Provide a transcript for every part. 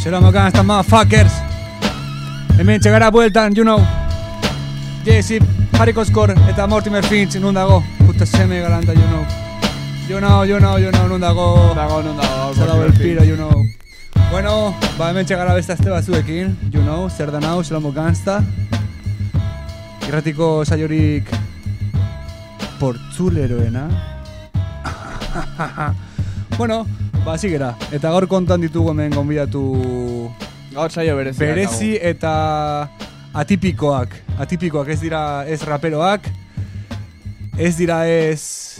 Zelamo gangsta, motherfuckers. Hemen txegara bueltan, you know. Jesse, Hariko Skor eta Mortimer Finch, nun dago? Puta seme galanta, you know. You know, nun dago. Zalabo el piro, you know. Bueno, hemen txegara beste azte batzuekin, you know, zer da nau, Zelamo gangsta. Irratiko saiorik portzuleroena. Bueno, zigera. Eta gaur kontan ditugu hemen gonbidatu gaur saio berezi eta atipikoak. Atipikoak ez dira ez raperoak, ez dira ez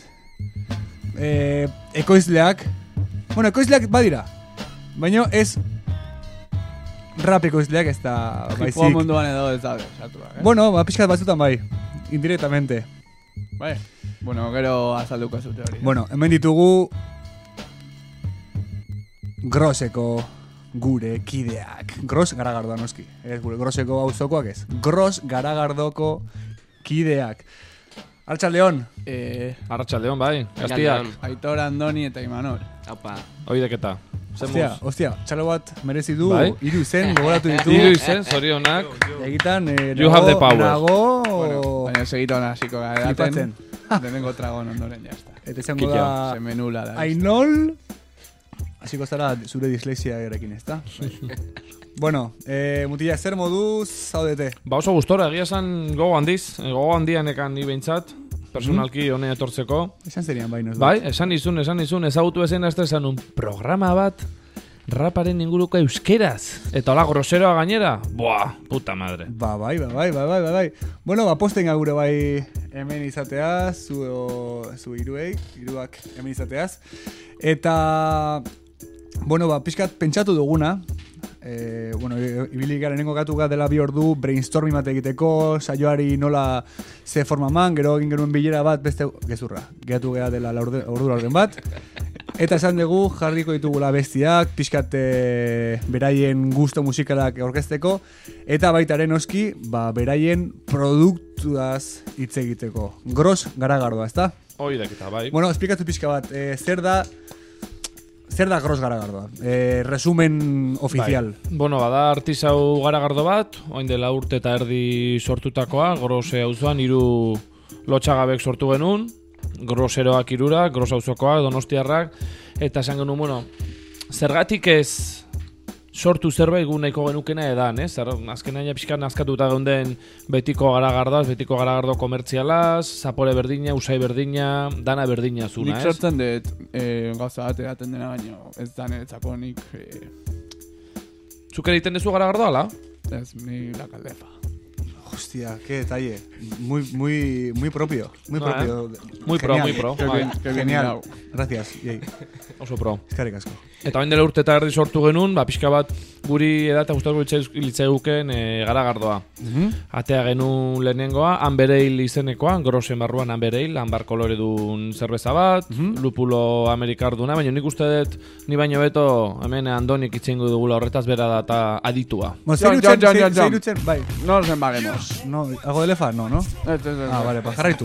ekoizleak. Bueno, ekoizleak badira, baina ez rap ekoizleak ez da baizik. Hipoa munduan edo ez da Bueno, pixkat batzutan bai, indirectamente. Bai, bueno, gero azalduko zute hori. Bueno, hemen ditugu Groseko gure kideak. Gros Garagardoa noski. Ez gure Groseko auzokoak ez. Gros Garagardoko kideak. Arratsaldeon. Arratsaldeon bai. Gaztiak. Aitor, Andoni eta Imanol. Aupa. Oideketa. Hostia, txalo bat merezi du. Bai? 3 izen gogoratu ditu. 3 izen, zorionak. Egitan, You have the power. Nago... Baina segiton hasiko gara. Flipatzen. Denengo tragon ondoren jazta. Eta izango da... Semenula da. Ainol... Hasiko zara zure dislexia erekin, ezta? Bueno, mutila, zer moduz zaudete? Ba oso gustora, egia esan gogo handiz. Gogo handian ekan ni behintzat. Personalki honea etortzeko. Esan zerian bainoz. Bai, esan izun, ezagutu ezen esan un programa bat raparen inguruko euskeraz. Eta hola groseroa gainera. Buah, puta madre. Bai. Bueno, posten gure bai hemen izateaz, zu hiruak hemen izateaz. Eta, bueno, pixkat pentsatu duguna. Ibili garenengo gatuga dela 2 ordu brainstorming bat egiteko, saioari nola ze forma man, gero egin genuen bilera bat beste gezurra. Gehatu geha dela ordu laurden bat. Eta esan dugu jarriko ditugula bestiak, pixkat beraien gusto musikalak orkesteko, eta baitaren oski, beraien produktuaz hitz egiteko. Gros Garagardoa, ezta? Oideketa, bai. Bueno, esplikatu pixka bat, zer da Gros Garagardoa? Resumen oficial. Bai. Bueno, bada artisau Garagardo bat, oin dela urte eta erdi sortutakoa, Grose auzoan 3 lotxagabek sortu genuen, Groseroak 3, Gros auzokoak, Donostiarrak, eta esan genuen, bueno, zergatik ez sortu zerbait gu nahiko genukena edan, ez? Azkenaina pixkan nazkatuta geunden betiko Garagardoaz, betiko Garagardo komertzialaz, zapore berdina, usai berdina, dana berdina zuna, ez? Nik sortzen dut gauza bat edaten dena baino, ez danetzako nik... Zuk egiten dezu Garagardoa, ala? Ez, ni la caldefa. Hostia, qué detalle. Muy propio. Muy propio. Muy pro. Genial. Gracias. Oso pro. Eskerrik asko. Eta bain dela urte eta erdi sortu genuen, pixka bat guri edata gustatu litzaiguken Garagardoa. Atea genuen lehenengoa, Ambereil izenekoa, Grosen barruan Ambereil, ambar kolore dun zerbeza bat, lupulo amerikar duna, baina nik uste dut ni baino beto hemen Andonik itxengo dugula horretaz bera da eta aditua. Zeirutzen, bai. No nos embaguemos. No, ¿algo de lefa? No, ¿no? Ah, vale, pues jarraitu.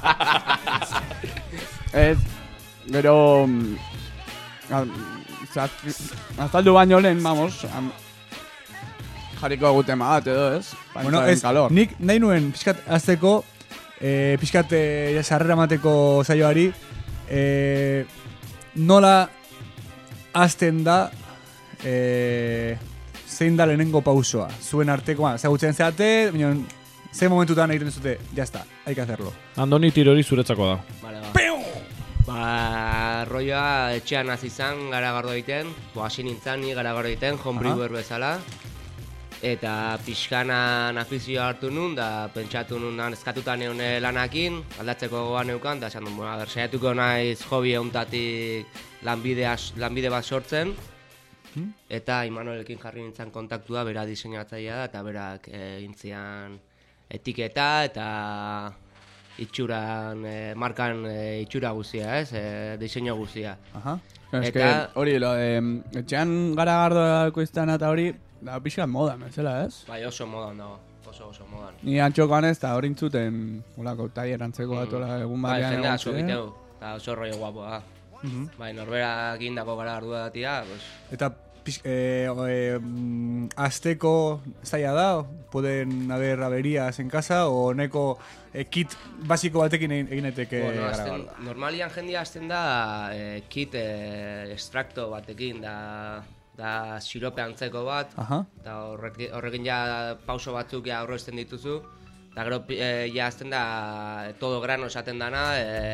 Gero... azaldu baino lehen, vamos, jarriko egutema bat edo, ez? Bueno, nik nahi nuen pixkat azteko, pixkat sarrera mateko zaioari, nola azten da zein da lehenengo pausoa. Zuen artekoa, zagutzen zeate, baina zein momentutan egiten zute, jazta, hay que hacerlo. Andoni tirori zuretzako da. Vale. Rolloa etxean hasi izan Garagardo egiten, hasi nintzen ni Garagardo egiten, homebrewer bezala. Eta pixkanan afizioa hartu nun, da pentsatu nun eskatuta neun lanakin, aldatzeko gogoan neukan, da esan duen, saiatuko naiz hobi euntatik lanbide bat sortzen. Eta Imanolekin jarri nintzen kontaktua, bera diseinatzailea da, eta berak intzian etiketa eta itxuran, markan itxura guzia, ez? Diseño guzia. Eta hori, etxean Garagardoako izan eta hori, da pixka modan, bezala, ez? Bai, oso modan dago, oso modan. Ni antxokoan ez, eta hori intzuten, olako taierantzeko bat, egun bai, batean jendea asko egiteu, eta oso rollo guapo da. Bai, norberak indako Garagardua datia, pues... Eta azteko zaila da, pueden haber averías en casa, o neko kit basiko batekin egin daiteke garagardo? Normalian jendia hasten da kit extracto batekin, da sirope antzeko bat, eta horrekin ja pauso batzuk ja aurrezten dituzu, eta gero ja hasten da todo grano esaten dana,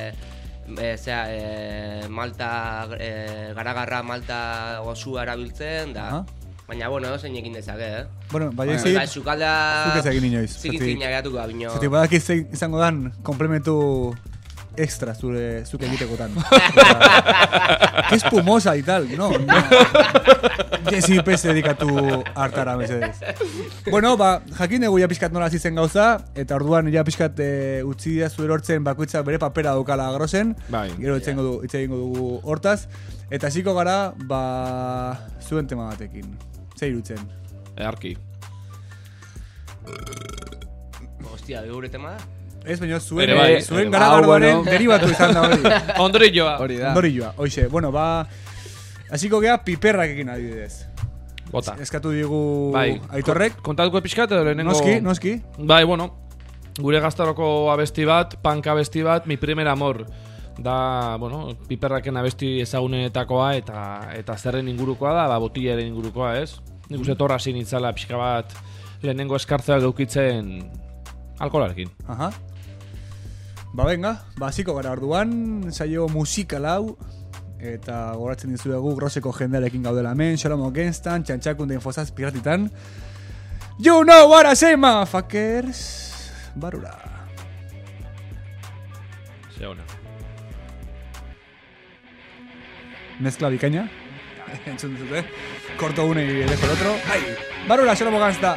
malta, garagarra malta gozua erabiltzen, da, baina, bueno, zein egin dezake, Bueno, bai ezi, zukaldea... zuk ez egin inoiz. Zikin geratuko da, bino... Zatik, badak izango dan, komplementu extra zure egitekotan. Que espumosa y tal, no. Jesi pez dedikatu hartara, mesedez. Bueno, jakin dugu ja pixkat nola zizen gauza, eta orduan ja pixkat utzi da zure hortzen bakoitza bere papera daukala Grosen, gero hitz egingo dugu hortaz, eta hasiko gara, zuen tema batekin. Zer irutzen? Arki. Hostia, gure tema da? Ez, baina zuen garagardoaren deribatu izan da hori. Ondorioa. Ondorioa, hoxe. Bueno, hasiko gea piperrak ekin adibidez. Bota. Eskatu digu Aitorrek. Kontatuko pixkat edo lehenengo... Noski. Bai, bueno, gure gaztaroko abesti bat, punk abesti bat, mi primer amor. Da, bueno, piperraken abesti ezagunenetakoa eta zerren ingurukoa da, botillaren ingurukoa, ez? Nik uste torra zin itzala pixka bat lehenengo eskartzea geukitzen alkoholarekin. Aha. Venga, hasiko gara orduan, saio musikal hau, eta goratzen dizuegu Groseko jendearekin gaudela hemen, Xolomo Genstan, Txantxakun den Fosaz Piratitan. You know what I say, motherfuckers! Barura. Zeona. Mezcla bikaina. Entzun duzute. Corto uno y dejo el otro. ¡Ay! Barura, Xolomo Genstan.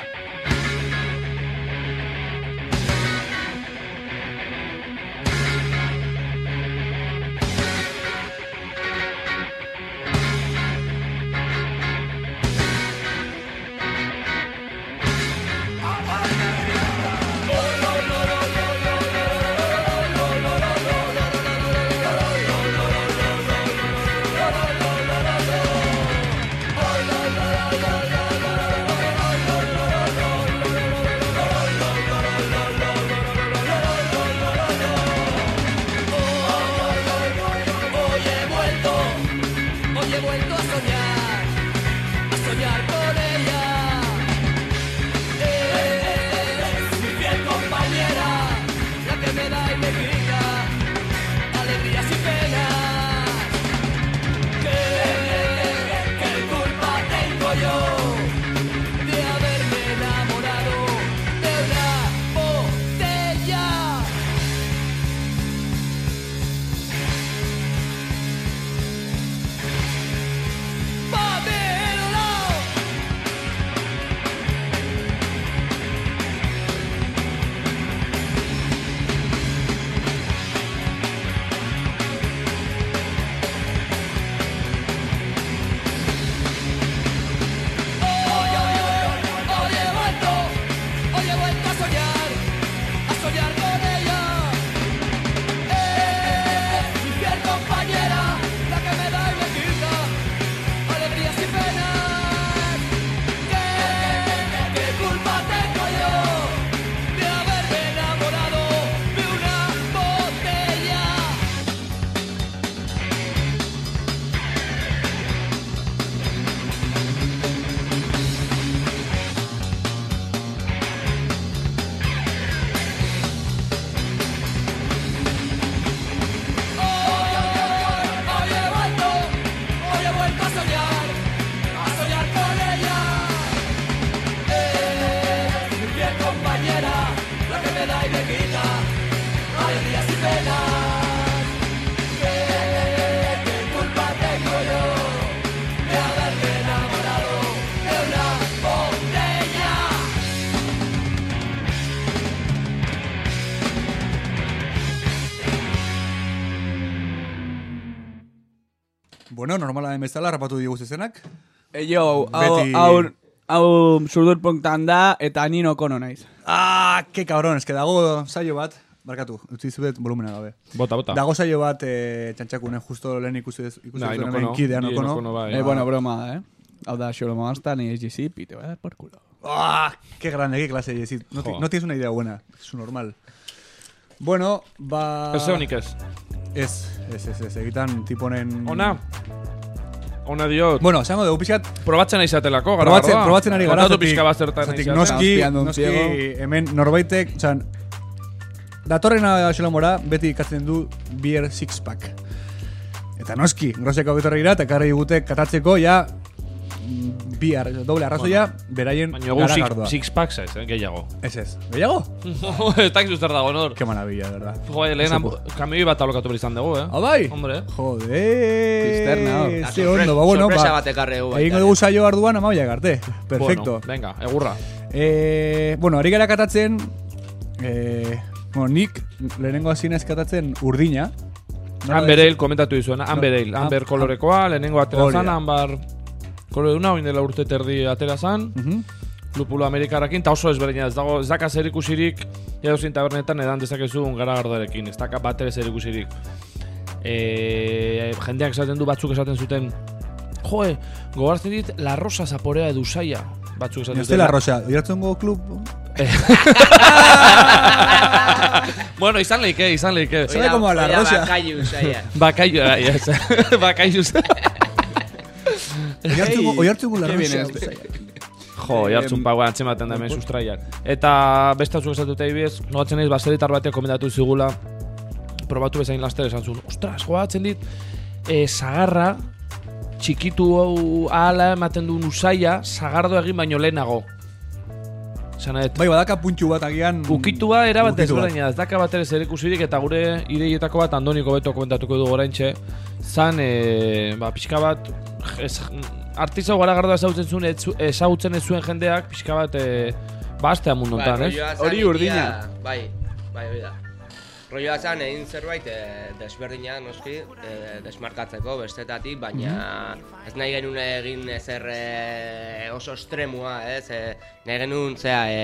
Bueno, normala bezala rapatu digu zezenak. Jo, hau zurdurpunktan da, eta nino kono naiz. Ah, que cabrón, es que dago saio bat, barkatu, utzi zuet volumena gabe. Bota. Dago saio bat Txantxakunen justo lehen ikusi hemen kidea no kono. Bueno, broma, Hau da, Xolomo Asta, ni HGC, pite, va a dar por culo. ¡Ah! ¡Qué grande, qué clase! Sí, no tienes una idea buena, es su normal. Bueno, ba... Ez honik ez. Ez, egitan tiponen... Ona diot. Bueno, esango dugu pixkat... Probatzen aizatelako, gara. Probatzen ari gara. Kontatu pixka bat zertan aizatea. Noski, hemen norbaitek, txan... Datorrena Xolomora beti ikatzen du beer six-pack. Eta noski, groseko betorregira, eta karri gute katatzeko, ja... Bihar, doble arrazoia, beraien garagardoa. Baina six-packs ez, gehiago. Ez. Gehiago? Ez dakizu zer dago, nor. Qué maravilla, verdad. Lehen kamioi bat alokatu berizan dugu, Ah, bai? Hombre. Joder. Pisterna, hor. Ze ondo, ba, bueno, sorpresa bat ekarri egu. Egingo dugu saio arduan amaia garte. Perfecto. Bueno, venga, egurra. Bueno, ari gara katatzen... Bueno, nik lehenengo hasien katatzen urdina. Amberale komentatu dizuena, Amberale. Amber kolorekoa, lehenengo atera zan, ambar... Kolore duna, oin dela urte terdi atera zan, lupulo amerikarakin, eta oso ezberdina, ez daka zer ikusirik, edozin tabernetan edan dezakezu garagardoarekin, ez daka bat ere zer ikusirik. Jendeak esaten du, batzuk esaten zuten, joe, gogarazten dit, La Rosa zaporea edu saia, batzuk esaten zuten. La Rosa, oiartzungo klub? Bueno, izan leike. Sabe como La Rosa. Bakaiu saia. Oiartzungo La Rosa. Jo, jartzun pagoa antzematen da hemen sustraiak. Eta beste atzuk esatute ibiz, nogatzen naiz baseritar batek komendatu zigula, probatu bezain laster esan zuen, ostras, joatzen dit, sagarra, txikitu ahala ematen duen usaia, sagardo egin baino lehenago. Zanaet. Bai, badaka puntxu bat agian... Ukitua erabat ezberdina, ez daka bat ere zer ikusirik, eta gure ideietako bat Andoniko beto komentatuko du oraintxe, zan, pixka bat, artizau garagardoa ezagutzen ez zuen jendeak, pixka bat, astea mundontan, ez? Hori urdina. Bai, hori da. Rolloa zan egin zerbait desberdina, noski, desmarkatzeko bestetatik, baina ez nahi genuen egin ezer oso estremua, ez? Nahi genuen,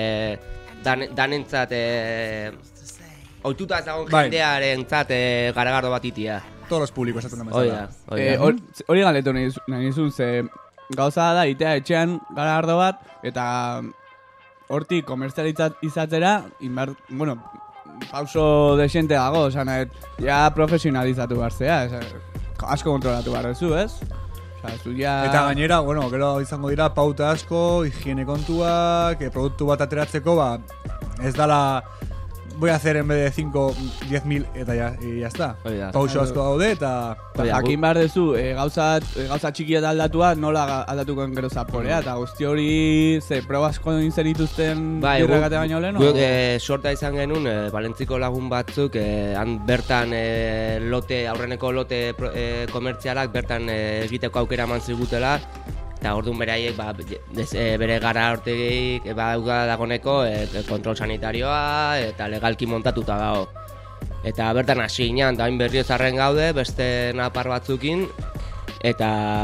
danentzat, ohituta ez dagoen jendearen zat garagardo bat itia. Todos los públicos esaten da bezala. Hori galetu nahi nizun, ze gauza da, itea etxean garagardo bat, eta hortik komerzialitzat izatzera, bueno, pauso desente dago, ja profesionalizatu behar zea, asko kontrolatu behar duzu, ez? Eta gainera, bueno, gero izango dira pauta asko, higiene kontuak, produktu bat ateratzeko, ez dala, voy a hacer en vez de 5, 10.000 eta ya está. Pauso asko daude eta... Jakin behar duzu, gauza txikia da aldatua, nola aldatuko gero zaporea, eta guzti hori, proba asko inserituzten birragate baino lehen? Guk sorta izan genuen, Valentziko lagun batzuk, han bertan aurreneko lote komertzialak bertan egiteko aukera eman zigutela, eta orduan beraiek bere gara hortegik dagoneko kontrol sanitarioa eta legalki montatuta dago. Eta bertan hasi ginen, da hain berriozarren gaude, beste napar batzukin, eta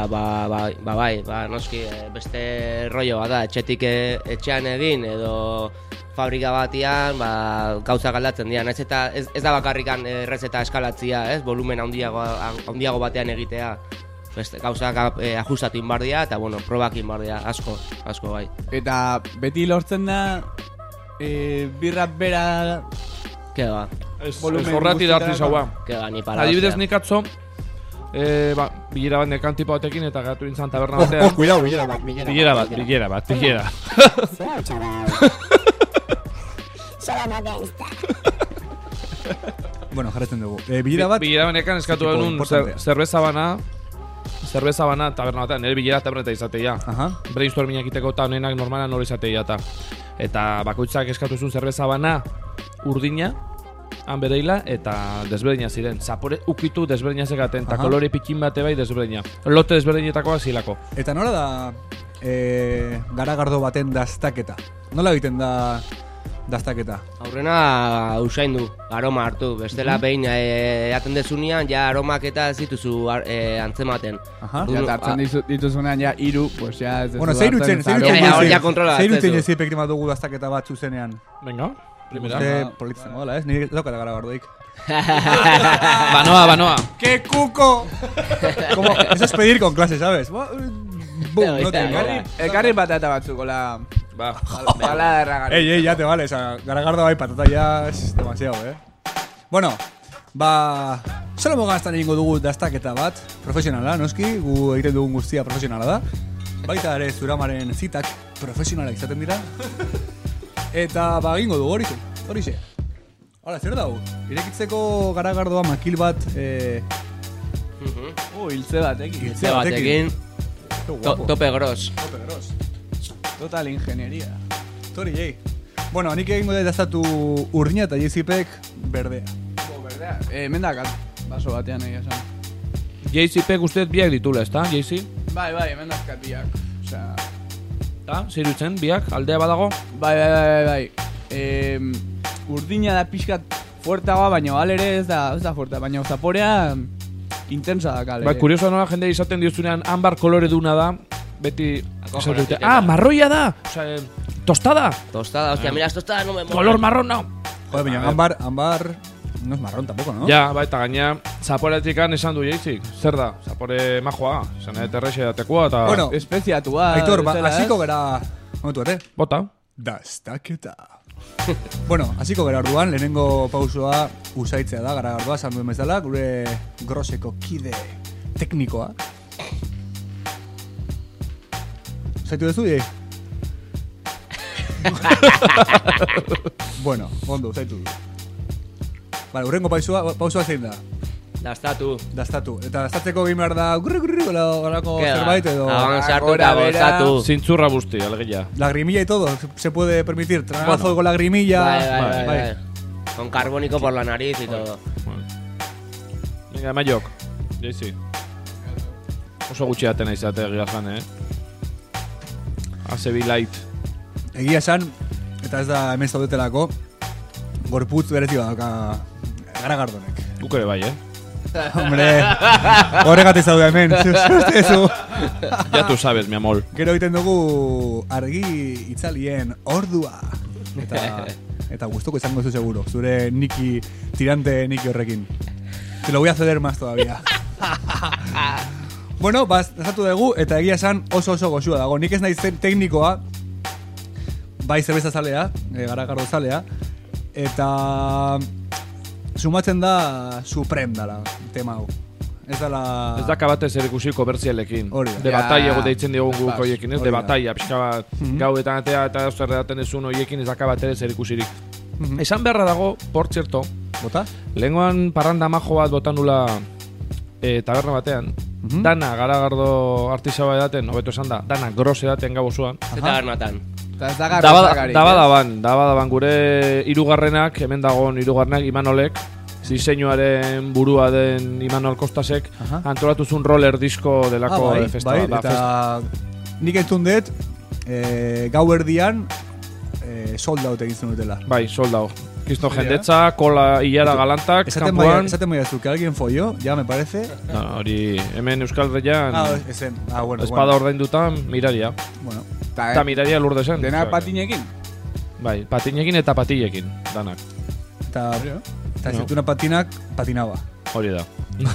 noski beste rolloa da, etxean egin edo fabrika batian gauza galdatzen dira. Ez da bakarrikan errezeta eskalatzia, volumen handiago batean egitea. Gauzak ajustatu inbardia eta, probak inbardia, asko bai. Eta beti lortzen da, birra bera... Kega. Ez horrati da artizaua. Kega, ni para. Adibidez nik atzo, bilera bat nekan tipo batekin eta gatu intzan taberna batean. Cuidado, bilera bat. Bueno, jarretzen dugu. Bilera bat nekan eskatu genuen zerbeza bana taberna batean, nire bilera taberna izateia. Brainstorming egiteko eta honenak normalan hori izateia eta bakoitzak eskatu zuen zerbeza bana urdina, Amberale eta desberdina ziren. Zapore ukitu desberdina zekaten, eta kolore pikin bate bai desberdina. Lote desberdinetakoa zilako. Eta nola da garagardo baten daztaketa? Nola egiten da daztaketa? Aurrena usaindu, aroma hartu. Bestela behin eaten dezunean, ja aromak eta ez dituzu antzematen. Eta hartzen dituzunean ja iru, pues ja ez dezu hartzen. Zeirutzen ez epektima dugu daztaketa bat zuzenean. Venga. Primera. Politzen modela, ez? Nire daukata garagardoik. Banoa. ¡Qué cuco! Eso es pedir con clase, ¿sabes? Bum, no te Ekarri patata batzuk, hola. Ba, Bala derragarri. Ey, ya te vale, esa Garagardo bai patata ya es demasiado, Bueno, solo mogaztan egingo dugu dastaketa bat, profesionala, noski, gu egiten dugun guztia profesionala da. Baita ere Zuramaren zitak profesionalak izaten dira. Eta egingo dugu horixe. Hala, zer dago? Irekitzeko Garagardoa makil bat, Hiltze batekin. Hiltze batekin. Tope gros. Total ingeniería. Tori, jei. Bueno, nik egingo da daztatu urdina eta jezipek berdea. Berdea. Mendakat, baso batean egia esan. JCP guztiet biak ditula, ezta, JC? Bai, mendazkat biak. Osea... Ta, zirutzen, biak, aldea badago? Bai. Urdina da pixkat fuertagoa, baina alere ez da fuerta, baina zaporea intensa da kalere. Bai, kurioso nola jende izaten diozunean ambar kolore duna da, beti... Acojonante. Marroia da! Osea, tostada! Tostada, hostia, mira, tostada no me mola. Color marrón, no! Joder, baina ambar no es marrón tampoco, ¿no? Ja, bai, eta gaina, zaporetikan esan du jeizik. Zer da? Zapore majoa, esan eterrexe datekoa, eta... Bueno, espeziatua. Aitor, hasiko gara... Momentu bate? Bota. Dastaketa. Bueno, hasiko gara orduan, lehenengo pausoa usaitzea da, Garagardoa, esan duen bezala, gure groseko kide teknikoa. Usaitu dezu, jei? Bueno, ondo, usaitu du. Vale, urrengo pausoa zein da? Dastatu. Eta dastatzeko egin behar da gurri, olako zerbait edo... Sartu eta bostatu. Zintzurra busti, alegia. Lagrimilla y todo, se puede permitir. Tragazo con lagrimilla. Bai. Con carbónico por la nariz y todo. Venga, Mayok. JC. Oso gutxi atena izate egia jan, Azebi light. Egia esan, eta ez da hemen zaudetelako, gorputz berezi badauka Garagardonek. Guk ere bai, Hombre, horregatik zaude hemen. Ya tu sabes, mi amor. Gero egiten dugu argi itzalien ordua. Eta gustuko izango zu seguro. Zure tirante Niki horrekin. Te lo voy a ceder más todavía. Bueno, dasatu dugu, eta egia esan oso goxua dago. Nik ez naiz teknikoa, bai zerbeza zalea, Garagardo zalea, eta sumatzen da Supreme dala tema hau. Ez da kabate zer ikusi komertzialekin. De Ja, batalla deitzen diogun guk hoiekin, ez? hori De da. batalla, pixka bat gauetan atea eta zer daten ezun hoiekin ez da kabate zer ikusirik. Esan beharra dago, por cierto, Bota? lehengoan parranda majo bat botanula taberna batean, dana Garagardo artisaba edaten, hobeto esan da, dana grose edaten gau osoan. Zeta garnatan. Eta ez da garrotakarik. Dabadaban, gure hirugarrenak, hemen dagoen hirugarrenak, Imanolek, diseinuaren burua den Imanol Kostasek, antolatuzun roller disco delako festival. Bai, eta nik entzun dut, gau erdian, sold out egin zenutela. Bai, soldao. Kisto jendetza, kola hilara galantak, kampuan. Esaten bai azu, que alguien folló, ya me parece. No, hori, hemen Euskal Herrian, Bueno. espada ordaindutan, miraria. Bueno. Eta miraria lurde zen. Denak patinekin? Bai, patinekin eta patillekin, danak. Eta zentuna patinak, patinaba. Hori da.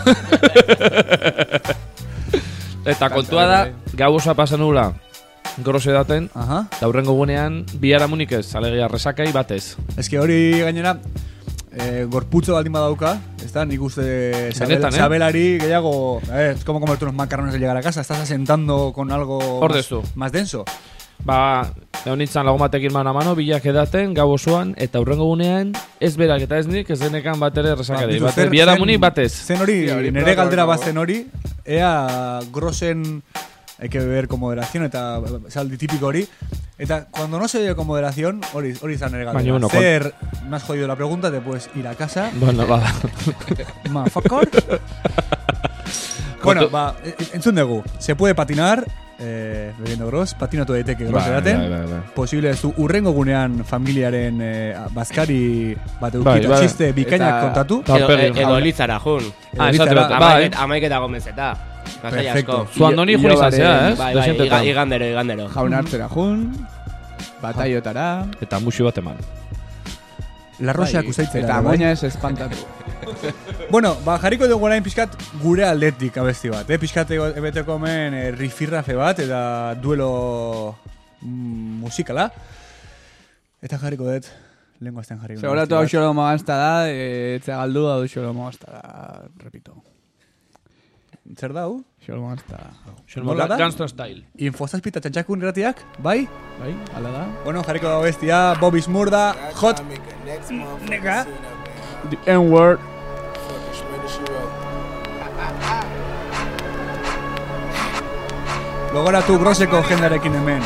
Eta kontua da, gau osa pasan nula, grose daten, eta hurrengo gunean, biharamunik ez, alegia resakai batez. Ez que hori gainera, gorputzo baldin badauka, ez da, nik uste sabelari gehiago, es como comerte unos macarrones al llegar a casa, estás asentando con algo más denso. Ba, egon lagun batekin mano a mano, bilak edaten, gau osoan, eta hurrengo gunean, ez berak eta ez nik, ez denekan bat ere resakari. Biharamunik batez. Zen hori, nire galdera bazen hori, ea grosen... Hay que beber con moderación, eta saldi típico hori. Eta cuando no se bebe con moderación, hori izan ere galdera. Bueno, Zer, me has jodido la pregunta, te puedes ir a casa. Bueno, bada. Motherfucker. Bueno, entzun dugu. Se puede patinar, bebiendo gros, patinatu daiteke gros edaten. Posible zu urrengo gunean familiaren bazkari bat eukita txiste bikainak kontatu. Edo elitzara jun. Amaiketa gomezeta. Perfecto. Zu andoni jun izan zea, Bai, igandero. Jaun hartzera jun, bataiotara. Eta musu bat eman. La Rosa kusaitzera. Eta moina ez espantatu. Bueno, jarriko dugu orain pixkat gure aldetik abesti bat. Pixkat ebeteko hemen rifirrafe bat eta duelo musikala. Eta jarriko dut, lehenko azten jarriko. Seguratu hau xolo magazta da, etxe galdu hau xolo magazta da, repito. Zer da, hu? Xolo magazta da. Nola da? Gangsta Style. Infozazpita txantxakun irratiak, bai? Bai, ala da. Bueno, jarriko da bestia, Bobby Smurda, Hot, nega. The N-word. Logoratu groseko jendarekin hemen.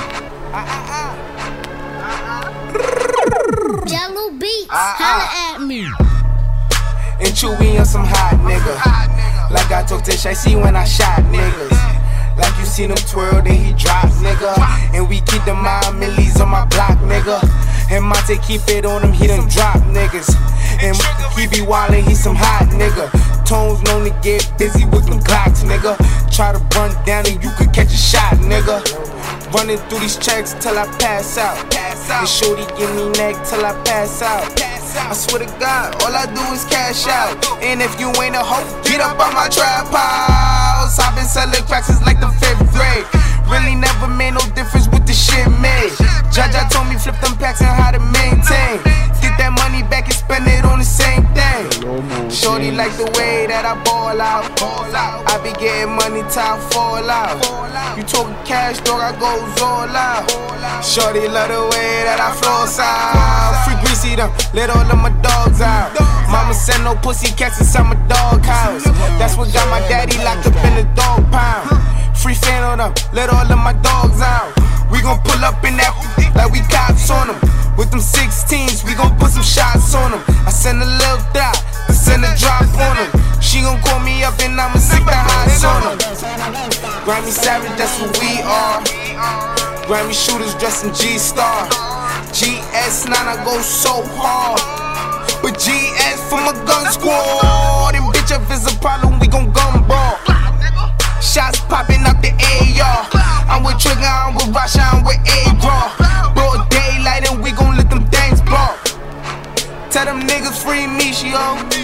Jello Beats, holla at me. And Chewy on some hot nigga. Like I told Tish, I see when I shot niggas. Like you seen him twirl, then he drop, nigga. And we keep the mind millies on my block, nigga. And Monte keep it on him, he done drop niggas. And he be wildin', he some hot nigga. Tones known to get busy with them Glocks, nigga. Try to run down and you could catch a shot, nigga. Running through these checks till I pass out. And shorty give me neck till I pass out. I swear to God, all I do is cash out. And if you ain't a hoe, get up on my trap house. I've been selling cracks since like the 5th grade. Really never made no difference with the shit made. Jaja told me flip them packs and how to maintain. Get that money back and spend it on the same thing. Shorty like the way that I ball out. I be getting money till I fall out. You talking cash, dog, I goes all out. Shorty love the way that I floss out. Free greasy them, let all of my dogs out. Mama send no pussy cats inside my dog house. That's what got my daddy locked up in the dog pound. Free fan on them, let all of my dogs out. We gon' pull up in that like we cops on them. With them 16s, we gon' put some shots on them. I send a little dot, I send a drop on them. She gon' call me up and I'ma stick the hots on them. Grammy Savage, that's what we are. Grammy shooters dressed in G-Star. GS9, I go so hard. But GS for my gun squad. And bitch, if it's a problem, we gon' gun brawl. Shots popping out the AR. I'm with Trigger, I'm with Rasha, I'm with A-Raw. Broad daylight and we gon' let them things blow. Tell them niggas free Michio.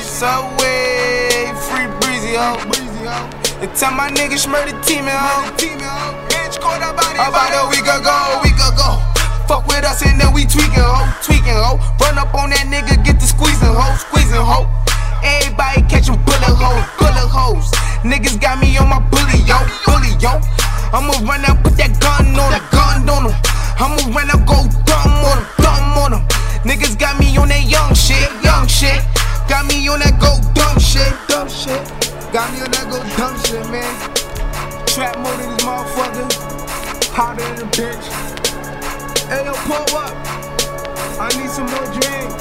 Subway, free Breezy, ho. And tell my niggas murder team, ho. About a week ago. Fuck with us and then we tweaking, ho. Run up on that nigga, get the squeezing, ho. Everybody catching bullet holes. Niggas got me on my bully, yo. I'ma run out, put that gun on him. I'ma run out, go dumb on him. Niggas got me on that young shit. Got me on that go dumb shit. Got me on that go dumb shit, man. Trap mode in this motherfucker. Hotter than a bitch. Hey, yo, pull up. I need some more drink.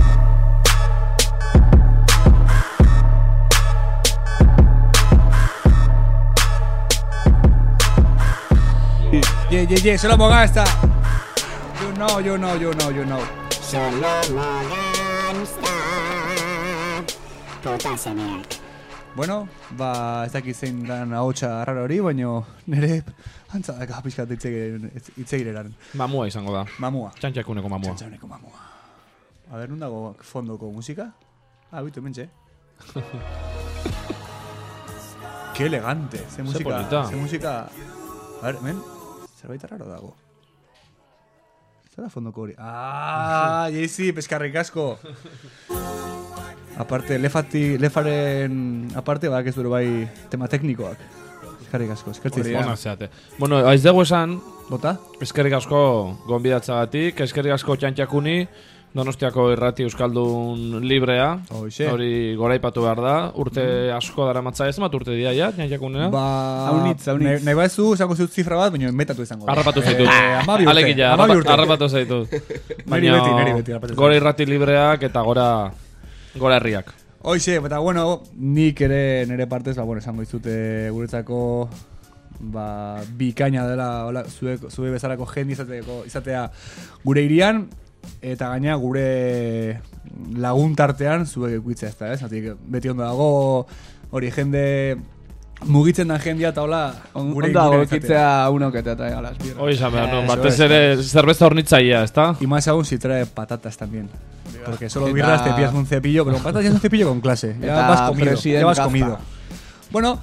Yeah, solo Mogasta. You know. Solo Mogasta. Puta semeak. Bueno, ez dakit zein dan ahotsa arraro hori, baina nire antza daka pixkat itzegireran. Mamua izango da. Mamua. Txantxakuneko mamua. A ber, nun dago fondoko musika? Bitu hementxe. Qué elegante. Ze musika. A ber, men, zerbait arraro dago. Zer da fondoko hori? Jayzi, peskarrik asko. Aparte, lefaren aparte, ez dure bai tema teknikoak. Eskerrik asko, eskertzik. Bueno, aiz dugu esan, Bota? eskerrik asko gonbidatzagatik, eskerrik asko Txantxakuni, Donostiako irrati Euskaldun librea. Hori goraipatu behar da. Urte asko dara matza ez, urte dira ja, Txantxakunena. Haunitz. Nahi baizu, zango zut zifra bat, baina metatu izango. Arrapatu zaitut. Alegia, arrapatu zaitut. Neri beti. Gora irrati libreak eta gora herriak. Hoxe, eta bueno, nik ere nire partez, esango izute guretzako bikaina dela zue bezalako jende izatea gure irian, eta gaina gure laguntartean zuek ekuitzea ez da, ez? Beti ondo dago hori jende mugitzen da jendea eta hola gure irian izatea. Unok eta las birras. Hoi izan behar, batez ere zerbeza hornitzaia, ez da? Y más aún si trae patatas también. Porque solo birras te pillas un cepillo, pero patatas ya es un cepillo con clase. Ya vas comido. Ya vas comido. Bueno,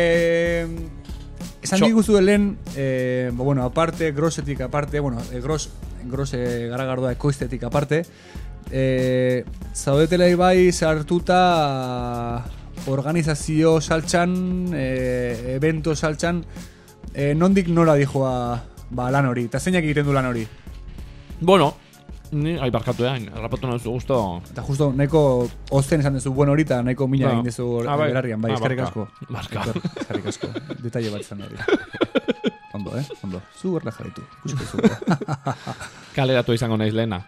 esan diguzu lehen, bueno, aparte, grossetik aparte, bueno, grosse garagardoa ekoiztetik aparte, zaudetela bai sartuta organizazio saltxan, evento saltxan, nondik nora dijoa lan hori, eta zeinak egiten du lan hori? Bueno, ni barkatu harrapatu nahi gusto. Eta justo nahiko ozen esan dezu buen hori, eta nahiko mina egin dezu berarrian, bai, eskerrik asko. Eskerrik asko, detalle bat izan hori. Ondo, ondo. Zu berla jarritu. Kaleratu izango naiz lehena.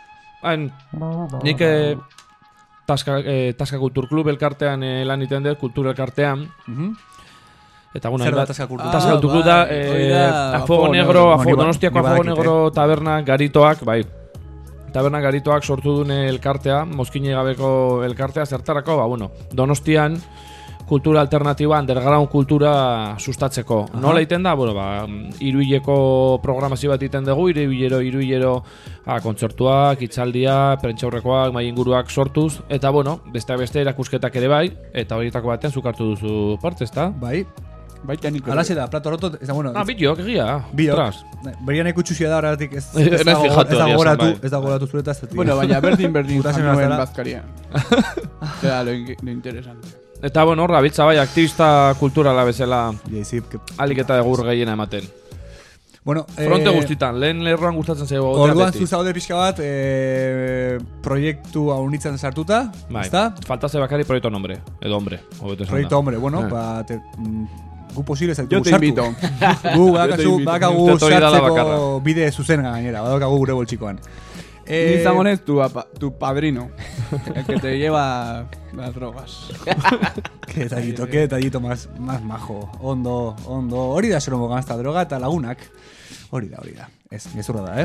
Nik Taska Kultur Klub elkartean lan iten dut, kultur elkartean. Eta bueno, zer da Taska Kultur? Taska Kultur Klub da Fuego Negro, Donostiako Fuego Negro taberna garitoak, bai. Taberna garitoak sortu dune elkartea, mozkine gabeko elkartea, zertarako, bueno, Donostian kultura alternatiba, underground kultura sustatzeko. Nola iten da? Bueno, hiruhileko programazio bat iten dugu, hiruhilero kontzertuak, hitzaldia, prentxaurrekoak, mahai inguruak sortuz, eta bueno, beste erakusketak ere bai, eta horietako batean zukartu duzu parte, ezta? Bai. Baita niko. Alaxe da, plato roto, ez da, bueno. Bideok, egia. Bideok. Berian ikutsusia da, horretik ez da goratu zuretaz. Bueno, baina berdin nuen bazkaria. Eta lo interesante. Eta bueno, horra bitza bai, aktivista kulturala bezala alik eta egur gehiena ematen. Bueno, fronte guztitan, lehen lerroan gustatzen zego. Orduan zuzaude pixka bat proiektu haunitzen sartuta, ezta? Falta ze bakari proiektu nombre, edo hombre. Proiektu hombre, bueno, gu posible zaitu sartu. Yo te invito. Gu bakagu sartzeko bide zuzen gainera, badakagu gure boltsikoan. Ni zagonez tu padrino, el que te lleva las drogas. Qué detallito más majo. Ondo. Hori da soromo ganzta droga eta lagunak. Hori da. Ez, gezurra da,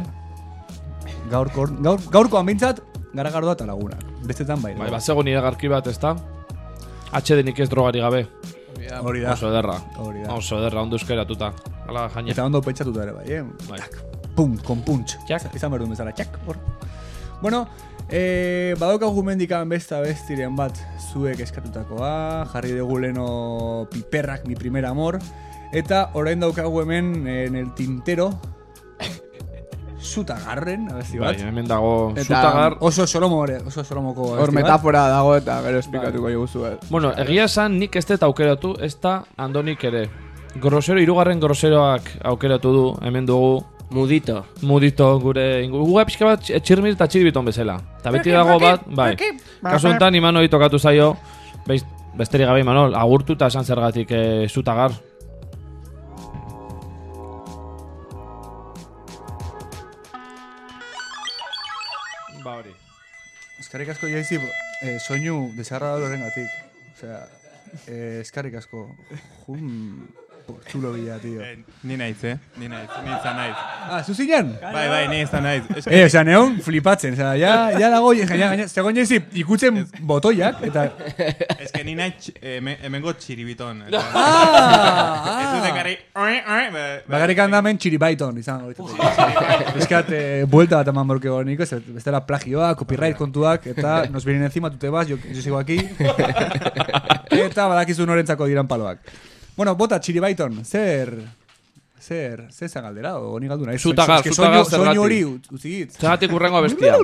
Gaurkoan bintzat, garagardoa eta lagunak. Bestetan bai. Bai, bazego nire garki bat, ez da? Atxedenik ez drogari gabe. Hori da. Oso ederra, ondo euskeratuta. Eta ondo pentsatuta ere bai, Bai. Pum, con punch. Izan behar duen bezala, txak, hor. Bueno, badaukagu mendikan bestiren bat zuek eskatutakoa, jarri dugu leno Piperrak, mi primer amor, eta orain daukagu hemen en el tintero Zutagarren, abesti bat. Bai, hemen dago Zutagar. Oso solomoko abesti bat. Hor metafora dago eta gero esplikatuko juguzu. Bueno, egia esan nik ez dut aukeratu, ez da Andonik ere. Hirugarren groseroak aukeratu du, hemen dugu Mudito, gure guga pixka bat txirmir eta txiribiton bezala. Eta beti dago bat, bai. Kasu enten Imanoli tokatu zaio, besterik gabe Imanol, agurtu eta esan zergatik Zutagar. Ba hori. Eskarrik asko jaizi, soinu desagradable horrengatik. Osea, eskarrik asko. Chulo bila, tío. Ni naiz, Ni izan naiz. Zuzinen? Bai, ni izan naiz. Osea, neon flipatzen. Osea, ya dago, zegoen jaizi, ikutzen botoiak, eta... Ez que ni naiz hemengo txiribiton. Ez dut ekarri... Bakarrik handamen txiribaiton, izan. Eskat, buelta bat eman borke gorniko, ez dela plagioa, copyright kontuak, eta nos vienen encima, tu te vas, yo sigo aquí. Eta badakizu norentzako diran paloak. Bueno, bota txiribaiton, zer galdera, o ni galduna. Zutagar soinu hori utzigit. Zergatik urrengo abestia.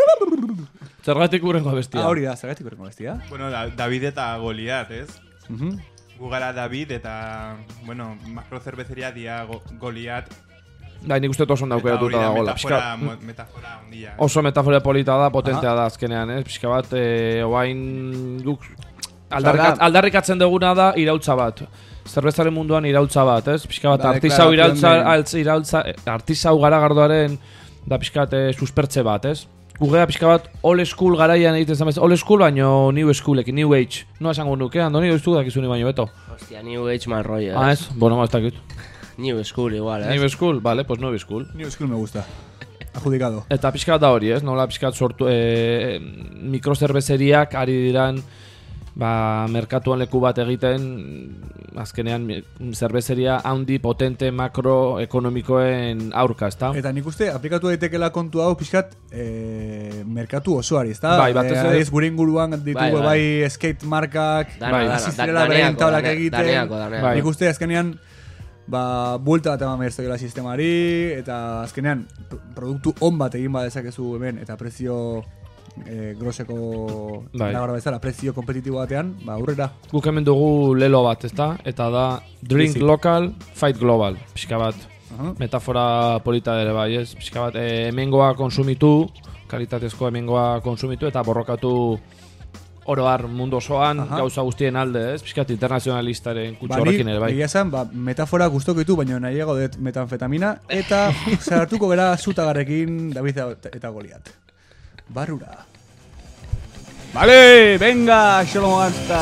Hori da, zergatik urrengo abestia. Bueno, David eta Goliat, ez? Gugara David eta, bueno, Macro Cerveceria dia Goliat. Bai, nik uste oso daukeratuta dagoela. Metafora ondia. Oso metafora polita da, potentea da azkenean, pixka bat, oain duk... Aldarrikatzen duguna da iraultza bat. Zerbezaren munduan iraultza bat, ez? Pixka bat, artisau garagardoaren da pixka bat suspertze bat, ez? Gugea pixka bat old school garaian egiten zamez. Old school baino new schoolekin, new age. No esango nuke, Andoni oiztu dakizuni baino beto. Hostia, new age mal rollo, ez? Bueno, ez dakit. New school igual, ez? New school, vale, pues new school. New school me gusta. Adjudicado. Eta pixka bat da hori, ez? Nola pixka bat sortu mikrozerbezeriak ari diran merkatuan leku bat egiten, azkenean zerbezeria handi potente makroekonomikoen aurka, ezta? Eta nik uste, aplikatu daitekela kontu hau pixkat merkatu osoari, ezta? Bai, batez ere. Gure inguruan ditugu bai skate markak, azizirela beren taulak egiten. Nik uste, azkenean, buelta bat eman behar sistemari, eta azkenean, produktu on bat egin badezakezu hemen, eta prezio groseko lagarra bezala, prezio kompetitibo batean, aurrera. Guk hemen dugu lelo bat, ezta? Eta da, drink local, fight global, pixka bat. Metafora polita ere bai, ez? Pixka bat, hemengoa konsumitu, kalitatezko hemengoa konsumitu, eta borrokatu oroar mundu osoan, gauza guztien alde, ez? Pixkat internazionalistaren kutsu horrekin ere bai. Egia esan, metafora guztoko ditu, baina nahiago dut metanfetamina, eta zartuko gara zutagarrekin David eta Goliat. Barrura. Vale, venga, Xolomanta.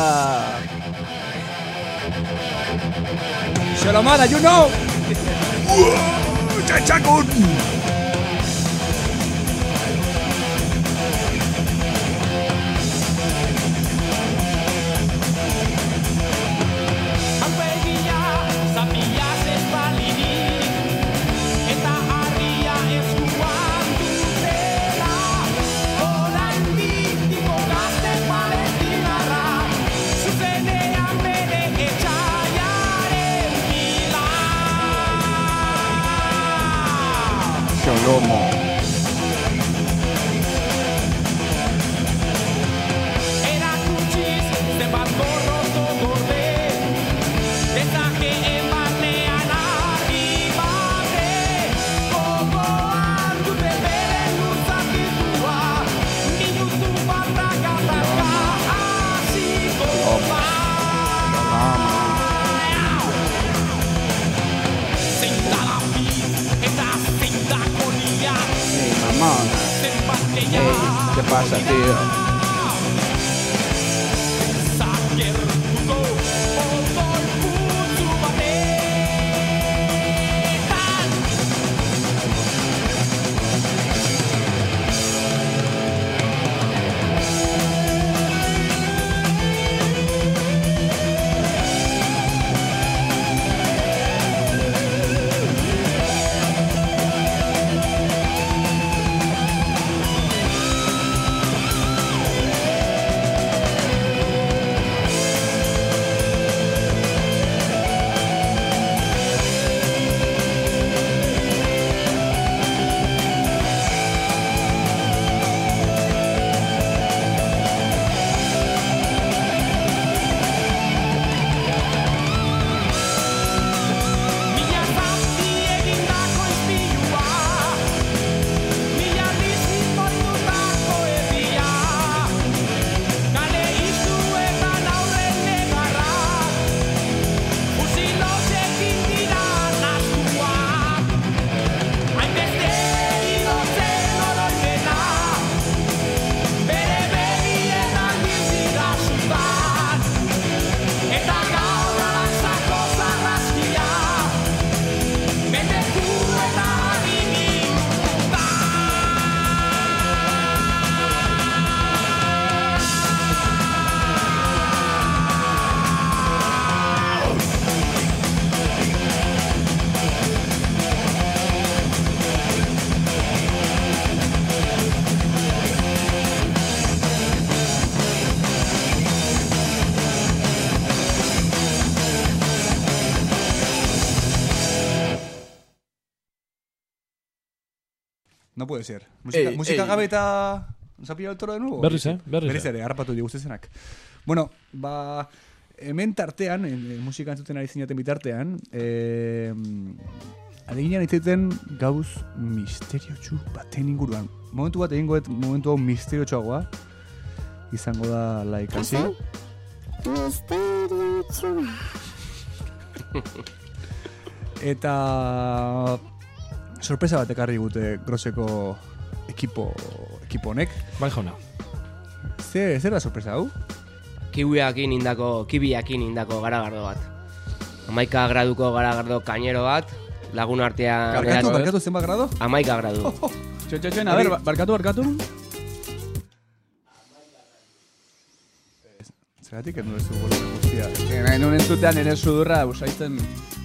Xolomana, you know. Chachakun. Xolomo. ¿Qué pasa, tío? No puede ser. Música gabe eta... ¿Nos ha pillado el toro de nuevo? Berriz ere, harrapatu diguztezenak. Bueno, hemen tartean, musika entzuten ari zinaten bitartean, adeginan itzeten gauz misteriotsu baten inguruan. Momentu bat egingo momentu hau misteriotsuagoa. Izango da laikasi. Misteriotsu. Eta... sorpresa bat ekarri gute groseko ekipo honek. Bai jauna. Zer da sorpresa hau? Kibiakin indako garagardo bat. 11 graduko garagardo kainero bat, lagun artean... Barkatu, zenbat grado? 11 gradu. Txen, a ver, barkatu. Zeratik, endu ez du volumen guztia. Nahi nuen entzutean ere sudurra usaitzen...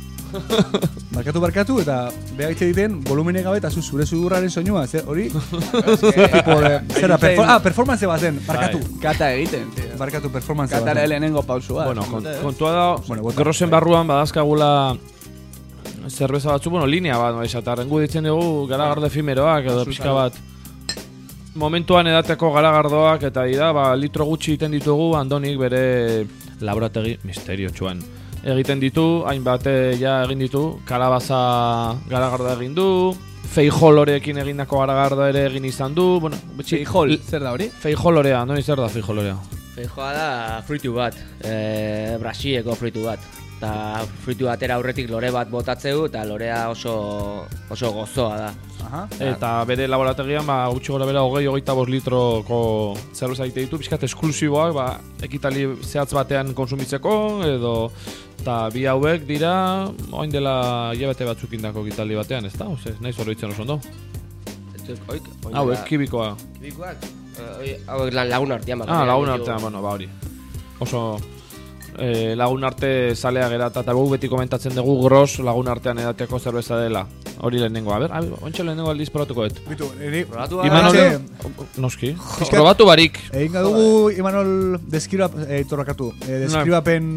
Barkatu, eta beha hitz egiten volumene gabe eta zure sudurraren soinua, hori? Tipo de... Zera, performance bazen, barkatu. Kata egiten, tío. Barkatu performance bazen. Katara lehenengo pausua. Bueno, kontua da, Grossen barruan badazkagula zerbeza batzu, linea bat, esatarrengu ditzen dugu garagardo efimeroak edo pixka bat. Momentuan edateko garagardoak eta litro gutxi egiten ditugu Andonik bere laborategi misterio txuan. Egiten ditu, hainbat egin ditu, kalabaza garagardoa egin du, feijolorekin egindako garagardoa ere egin izan du, Feijol, zer da hori? Feijolorea, Andoni, zer da feijolorea? Feijoa da fruitu bat, Brasilieko fruitu bat. Eta fruitu batera aurretik lore bat botatzeu eta lorea oso gozoa da. Aha. Eta bere laborategian, gutxi gora bera 20-25 litroko zerbeza egite ditu, pixkat esklusiboak, ekitali zehatz batean konsumitzeko, edo eta bi hauek dira, oin dela hilabete batzuk indako ekitaldi batean, ez da? Nahi zoroitzen oso ondo? Hauek, kibikoa. Kibikoak? Hauek lagun artean. Lagun artean, hori. Oso... lagun arte zalea gerata eta beti komentatzen dugu Gross lagun artean edateko zerbeza dela. Hori lehenengo, ontsa lehenengo aldiz probatuko dut. Bitu, Imanol, noski. Probatu barik. Egin gadugu Imanol torrakatu. Deskribapen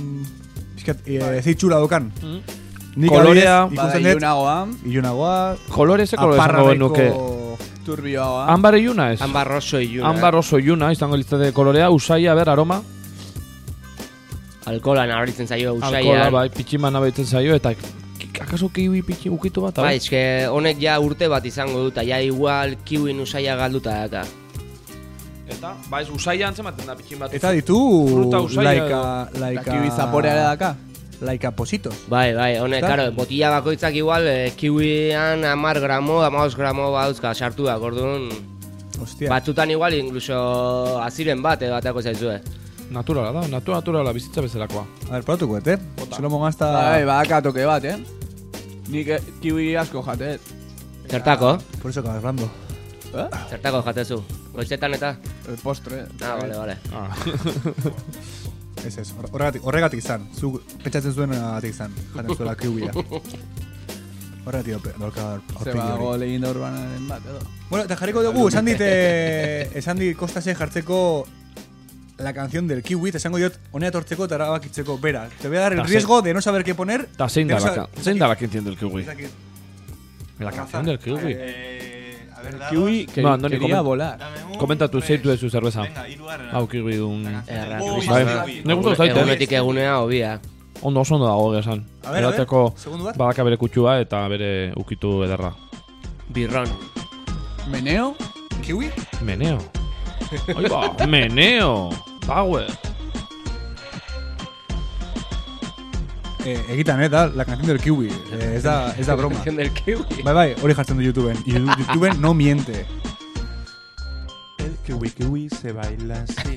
zeitxura dokan. Kolorea, ilunagoa. Kolore ze kolore zango nuke. Turbioa. Ambar iluna ez? Ambar oso iluna. Ambar oso iluna, izango litzate kolorea, usaia, aroma. Alkohola nabaritzen zaio usaian. Alkohola, bai, pitximan nabaritzen zaio, eta akaso kiwi pitxi ukitu bat, bai? Eske honek ja urte bat izango dut, ja igual kiwin usaia galduta daka. Eta, usaia antzematen da pitxin bat. Eta ditu, laika kiwi zaporea daka. Laika positos. Bai, honek, karo, botilla bakoitzak igual, kiwian 10 gramo, 15 gramo bauzka sartuak, orduan. Hostia. Batzutan igual, incluso aziren bat, batako zaizue. Naturala da, naturala, bizitza bezalakoa. A ver, probatuko, Solomon gazta... Bai, badakatoke bat, Nik kiwi asko jate. Zertako? Por eso acabas hablando. Zertako jatezu? Goizetan eta? El postre. Vale. Ez, horregatik izan. Zu pentsatzen zuen agatik izan. Jaten zuela kiwia. Horregatik dolka hortik hori. Zeba legin da urbanaren bat, edo. Bueno, eta jarriko dugu, esan dit Kostase jartzeko la canción del kiwi, te esango diot honea tortzeko eta erabakitzeko bera. Te voy a dar el riesgo de no saber qué poner. Ta zein da la canción del kiwi. La canción del kiwi. A ver, kiwi quería volar. Komentatu zeitu dezu zerbeza. Hau kiwi dun. Ne gustu zaite. Egunetik egunea hobia. Ondo dago esan. Edateko segundu bat. badaka bere kutsua eta bere ukitu ederra. Birron. Meneo? Kiwi? Meneo. Aiba, meneo. Power. Egitan, la canción del kiwi. Ez da broma. La canción del kiwi. Bai, hori jartzen du YouTubeen. Y YouTubeen no miente. El kiwi se baila así.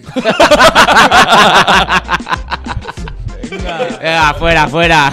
Fuera.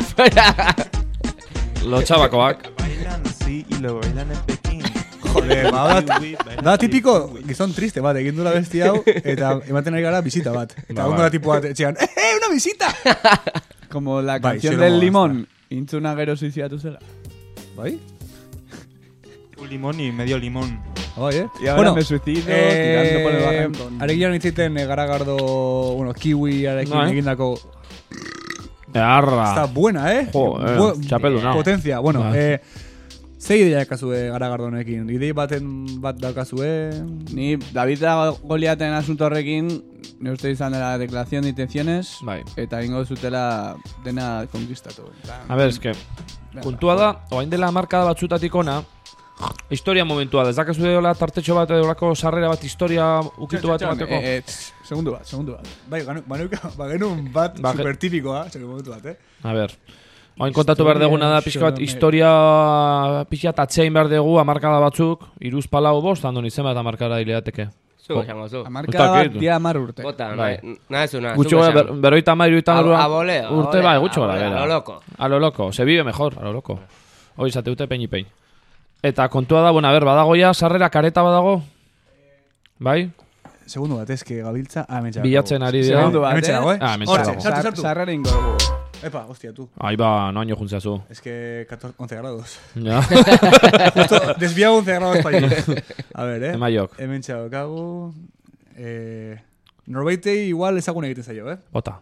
Los chavakoak. Bailan así y lo bailan en Pekín. Joder, da tipiko gizon triste bat, egin du la bestia hau, eta ematen ari gara bisita bat. Eta gongo da tipo bat, etxean, una visita! Como la canción del limón, intzuna gero suizidatu zela. Bai? Un limón y medio limón. Bai, Y ahora me suicido tirando por el barranco. Arekian itzaiten garagardo, kiwi arekin egindako... Arra. Está buena, Txapelduna. Potencia. Bueno, ze idea dakazue garagardonekin? Idei bat daukazue? Ni David Goliaten asunto horrekin, ne uste izan dela declaración de intenciones, eta ingo zutela dena konkistatu. A ver, eske, puntua da, oain dela markada batzutatik ona, historia momentua da, ez dakazu deola tartetxo bat edolako sarrera bat historia ukitu bat emateko? Segundu bat. Bai, genuen bat supertipikoa, momentu bat, A ver, oain kontatu behar deguna da, pixka bat, historia pixka tatzein behar dugu, amarkada batzuk, 3, 4, 5, Andoni, zen bat amarkada hileateke? Zu, esango zu. Amarkada bat dia 10 urte. Bota, nahi Gutxo gara, beroita urte, bai, gutxo gara. A lo loco, se vive mejor, a lo loco. Hoi, zateute pein. Eta kontua da, badagoia, sarrera kareta badago? Bai? Segundo bat, eske gabiltza. Hementxe. Bilatzen ari dira. Segundo bat, Hementxe dago, hementxe Hortxe, dago. sartu. Sarrera ingo dugu. Epa, hostia, tú. Ahí ba, noaino juntzazu. Es que 11 grados. Ja. Justo desviado 11 grados para allí. A ver, Emaiok. Hementxe daukagu. Norbeitei igual ezagun egiten zaio, Bota.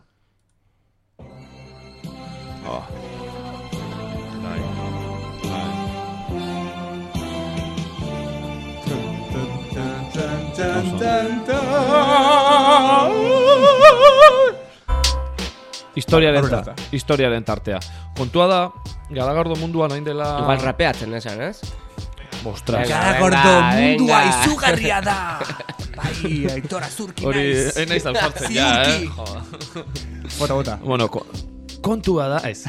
Oh. Historiaren tartea. Kontua da, Garagardo munduan hain dela... Igual rapeatzen esan, ez? Ostras. Garagardo mundua izugarria da! Bai, Aitor Azurki Hori, naiz. naiz alfartzen ja, Bota. Bueno, kontua da, ez.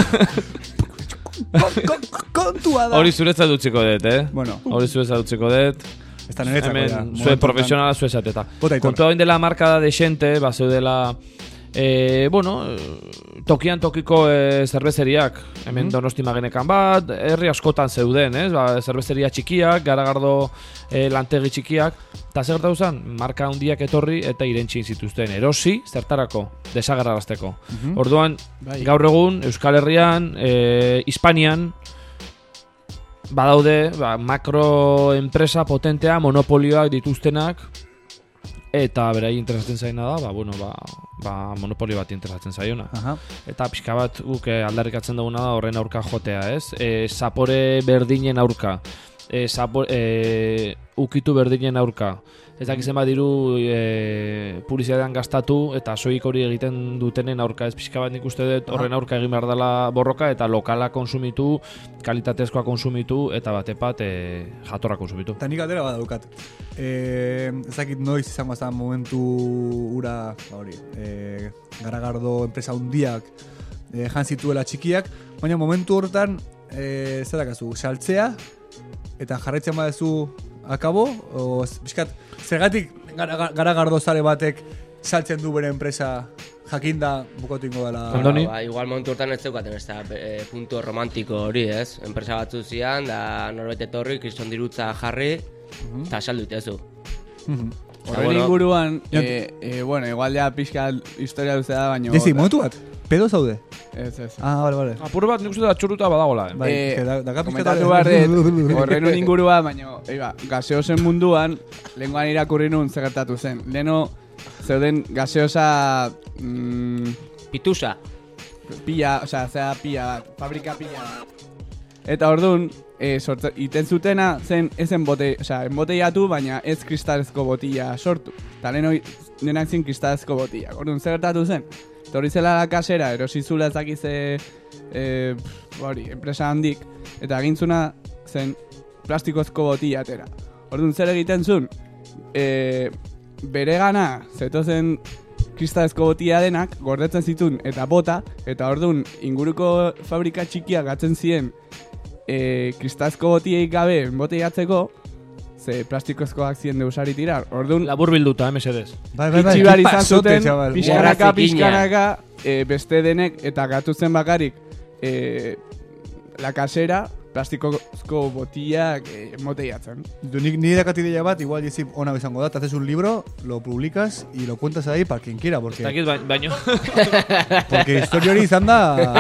Kontua da! Hori zuretzat utziko dut, Bueno. Hori zuretzat utziko dut. Ez da niretzako ja. Hemen, zue profesionala zue esateta. Bota, Aitor. Kontua hain dela markada desente, ba, zeudela... tokian tokiko zerbezeriak, hemen Donosti Magenekan bat, herri askotan zeuden, ba, zerbezeria txikiak, Garagardo lantegi txikiak, eta zer gertatu zen, marka handiak etorri eta irentxin zituzten, erosi, zertarako, desagerrarazteko. Orduan, gaur egun, Euskal Herrian, Hispanian, badaude, makroenpresa potentea, monopolioak dituztenak, eta berai interesatzen zaina da, monopolio bat interesatzen zaiona. Eta pixka bat guk aldarrikatzen duguna da horren aurka jotea, ez? Zapore berdinen aurka, ukitu berdinen aurka. Ez dakizen bat diru publizitatean gastatu eta soik hori egiten dutenen aurka, ez pixka bat nik uste dut horren aurka egin behar dela borroka eta lokala konsumitu, kalitatezkoa konsumitu eta batepat jatorra konsumitu. Eta nik atera bat daukat. Ezakit noiz izango azan momentu ura, Garagardo enpresa hundiak jan zituela txikiak, baina momentu horretan zerakazu, saltzea eta jarraitzen badezu akabo, o bizkat, zergatik Garagardo zale batek saltzen du bere enpresa jakinda bukatu ingo dela. Andoni? Igual momentu hortan ez zeukaten ez da punto romantiko hori, ez? Enpresa batzu zian, da norbait etorri, kriston dirutza jarri, eta saldu itezu. Horren inguruan, igual ja pixka historia duzea da, baina... Jesi, momentu bat, pedo zaude? Ez. Vale. Apur bat nik uste da txuruta badagola. Komentatu behar dut, horren ingurua, baina gaseosen munduan, lehenkoan irakurri nun zegertatu zen. Leheno, zeuden gaseosa... Pitusa. Pila bat, fabrika pila bat. Eta orduan, iten zutena zen ezen embotellatu, baina ez kristalezko botilla sortu. Eta denak zen kristalezko botilla. Orduan, zegertatu zen? Torri zela da kasera, erosizula ezakize enpresa handik, eta egintzuna zen plastikozko botilla atera. Orduan, zer egiten zuen? Bere gana, zetozen kristalezko botilla denak, gordetzen zituen eta bota, eta orduan, inguruko fabrika txikiak gatzen ziren kristalezko botillaik gabe botellatzeko, ze plastikozkoak ziren deusari tirar. Orduan, labur bilduta, mesedez. Bai. Itxibar izan zuten, pixkanaka, beste denek, eta gatu zen bakarik, la kasera, plastikozko botillak motellatzen. Ni dakati ideia bat, igual Jesi ona izango da, te haces un libro, lo publicas y lo cuentas ahí para quien quiera, porque... Takit baino. Porque historia hori izan da...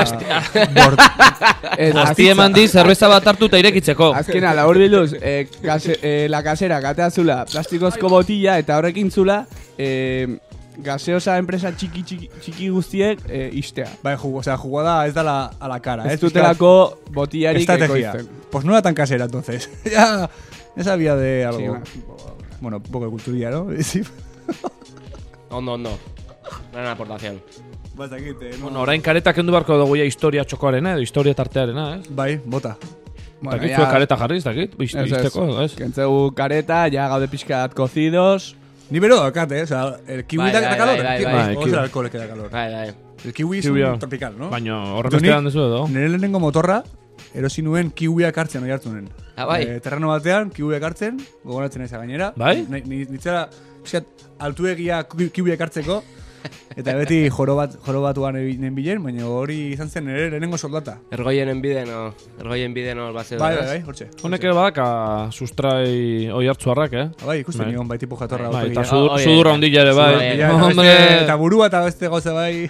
Azti eman di, zerbeza bat hartu eta irekitzeko. Azkena, labur bilduz, la kasera gatea zula plastikozko botilla eta horrekin zula gaseosa enpresa txiki guztiek istea. Bai, jugada ez da a la cara. Ez dutelako botillarik estrategia. ekoizten. Pues no era tan casera, entonces. Ya sabía de algo. Sí, bueno, un poco de cultura, ¿no? Sí. No. Gran aportación. Bueno, orain kareta kendu barko dugu ja historia txokoarena edo historia tartearena, ez? Bai, bota. Dakit zuen kareta jarri, dakit? Izteko, ez? Kentzegu kareta, ja gaude pixkat cocidos. Ni bero dakat, o sea, el kiwi da calor. Bai. O sea, el alcohol que da calor. Bai. El kiwi es un tropical, ¿no? Baina horren bestean dezu edo. Nire lehenengo motorra, erosi nuen kiwiak hartzen oi hartzunen. Bai. Terreno batean, kiwiak hartzen, gogoratzen aiza gainera. Bai? Nitzera, altuegia kiwiak hartzeko, Eta beti jorobatuan egin bilen, baina hori izan zen ere lehenengo soldata. Ergoien biden hor bat zegoen. Bai, hortxe. Honek ere badaka sustrai oi hartzuarrak, Bai, ikusten nion, bai, tipo jatorra. Bai, eta sudurra ondila ere, bai. Eta burua eta beste gauza, bai.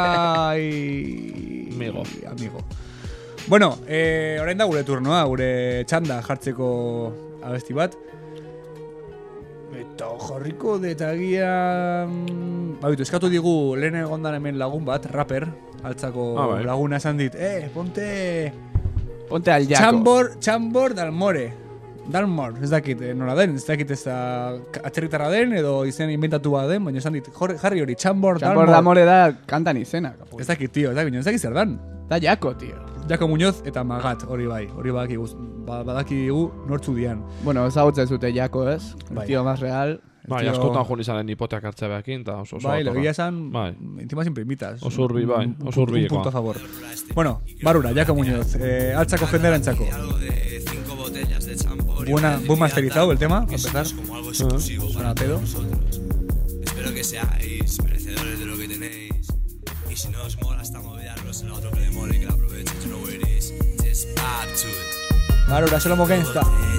Amigo. Bueno, orain da gure turnoa, gure txanda jartzeko abesti bat. Eta jarriko detagia... eskatu digu lehen egondan hemen lagun bat, rapper, altzako laguna esan dit. Ponte al jako. Txambor Dalmor, ez dakit nola den, ez dakit ez da atzerritarra den edo izen inventatua den, baina esan dit, jarri hori, Txambor Dalmor da kantan izena. Ez dakit, tio, ez dakit zer dan. Da jako, tio. Jako Muñoz eta Magat, hori badakigu nortzu dian. Bueno, ezagutzen zute jako, ez? Bai. Tio más real. Bai, askotan joan izanen hipoteak hartzea behakin, eta oso bai, legia esan, intima siempre invitas. Oso urbi, bai, oso urbi. Un punto a favor. Bueno, barura, Jako Muñoz, altzako jendera entzako. Buen masterizado el tema, a empezar. Suena pedo. Espero que seáis merecedores de lo que tenéis. Y si no os mola esta movida, no se la otro que le mole, que la aprovechen, you know where it is. Just vibe to it. Barura, solo Mogensta.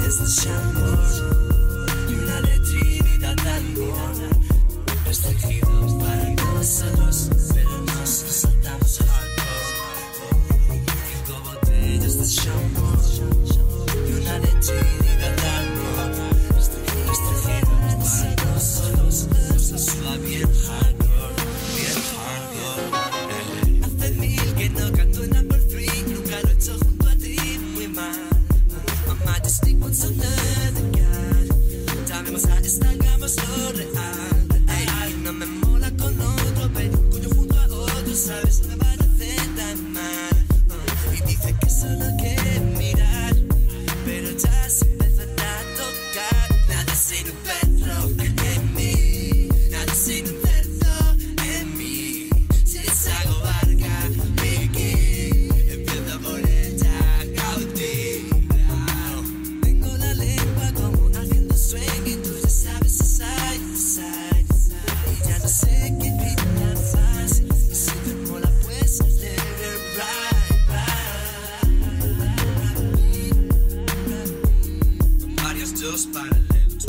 Y una letrina tan buena. Restringidos para nosotros, pero nos saltamos hardcore. 5 botellas de shampoo. Y una letrina tan buena. Restringidos para nosotros, nos la suda bien hardcore. Hace mil que no canto en Number 3. Nunca lo he hecho junto a ti, muy mal. A majestic once another God. Llamemos a esta gama lo real. Ay, no me mola con otro, pero cuyo junto a otro, sabes, no me parece tan mal. Y dice que solo quiere mirar, pero ya se empiezan a tocar. Nada sin un perro en mí, nada sin un cerdo en mí. Si les hago barca, Vicky, empieza por ella, cautiva. Tengo la lengua como haciendo swing y tú ya sabes, side, side. Y ya no sé qué gritar más. Y si te mola, pues let it ride. Con varios dos paralelos,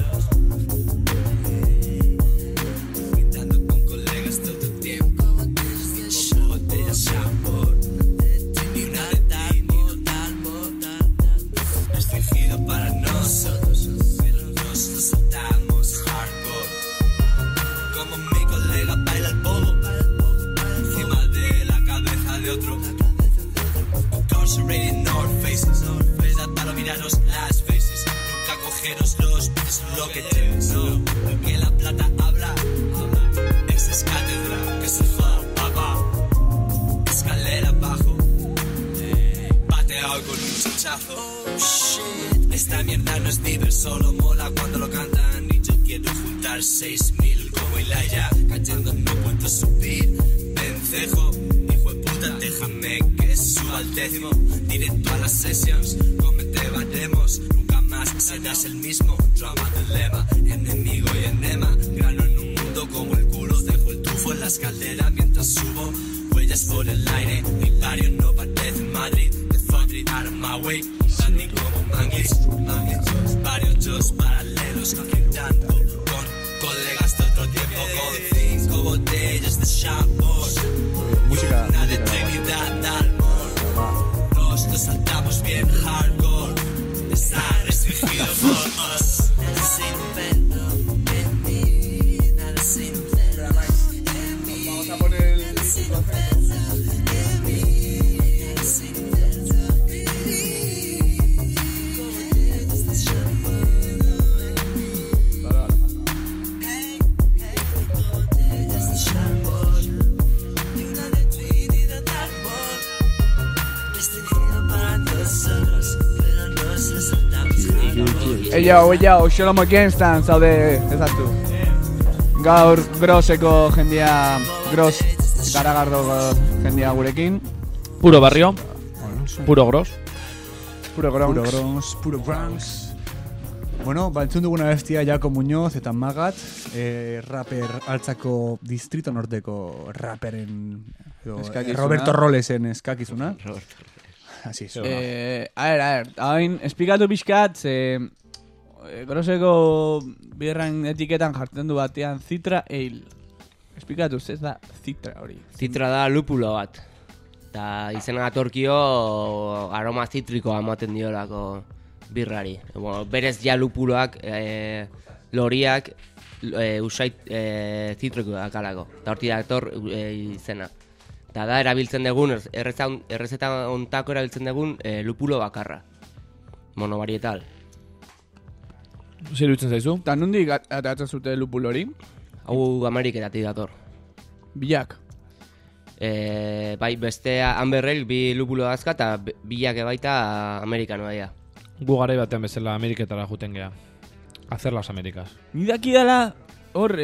gritando con colegas todo el tiempo. Cinco botellas shampoo. Y una de Dalmor. Restringido para nosotros, pero nos lo saltamos hardcore. Como mi colega baila el bobo encima de la cabeza de otro. Incarcerated in our faces, verdad para miraros las faces. Nunca cogeros los pies, lo que tengo. Que la plata habla, esa es cátedra, que se joda papá. Escalera abajo, pateado con un chachazo. Oh shit, esta mierda no es diver, solo mola cuando lo cantan. Y yo quiero juntar 6.000 como Ilaya, cayendo no puedo subir. Vencejo, hijo de puta, déjame que suba al 10º. Directo a las sessions, comete baremos. Nunca más serás el mismo, drama del lema. Enemigo y enema, grano en un mundo como el culo. Dejo el tufo en la escalera mientras subo. Huellas por el aire, mi barrio no parece Madrid. The fuck it out of my way, standing como manguis. Varios dos paralelos, gritando con colegas de otro tiempo. Con 5 botellas de shampoo. Música, una de Trinidad Dalmor. Nos lo saltamos bien hardcore. Está restringido por us. Nada sin un perro en mí. Nada sin un perro en mí. Vamos a poner el... Nada sin un perro en mí. Nada sin un perro en mí. Como botellas de shampoo. Hey, como botellas de shampoo. Y una de Trinidad Dalmor. Restringido para nosotros, pero nos lo saltamos hardcore. Yo, Shalom Gangsta, zaude, ezaztu. Gaur groseko jendia, gros, garagardo jendia gurekin. Puro barrio, puro gros. Puro Bronx. Puro Bronx. Bueno, entzun duguna bestia Jako Muñoz eta Magat, rapper altzako distrito norteko rapperen Roberto Rolesen eskakizuna. Así es. A ver, hain esplikatu pixkat, groseko birran etiketan jartzen du batean Citra Ale. Esplikatu, ez da Citra hori. Citra da lupulo bat. Eta izena datorkio aroma zitrikoa ematen diolako birrari. Bueno, berez ja lupuloak, loriak, usait zitrikoak alako. Eta horti dator izena. Eta da erabiltzen dugun, errezeta ontako erabiltzen dugun lupulo bakarra. Monovarietal. Zer dutzen zaizu? Eta nondik atatzen zute lupulo hori? Hau Ameriketatik dator. Bilak. Bai, bestea Amberrel bi lupulo dazka eta bilak baita amerikanoa dira. Gu garai batean bezala Ameriketara juten gea. Hacer las Amerikas. Nidaki dala hor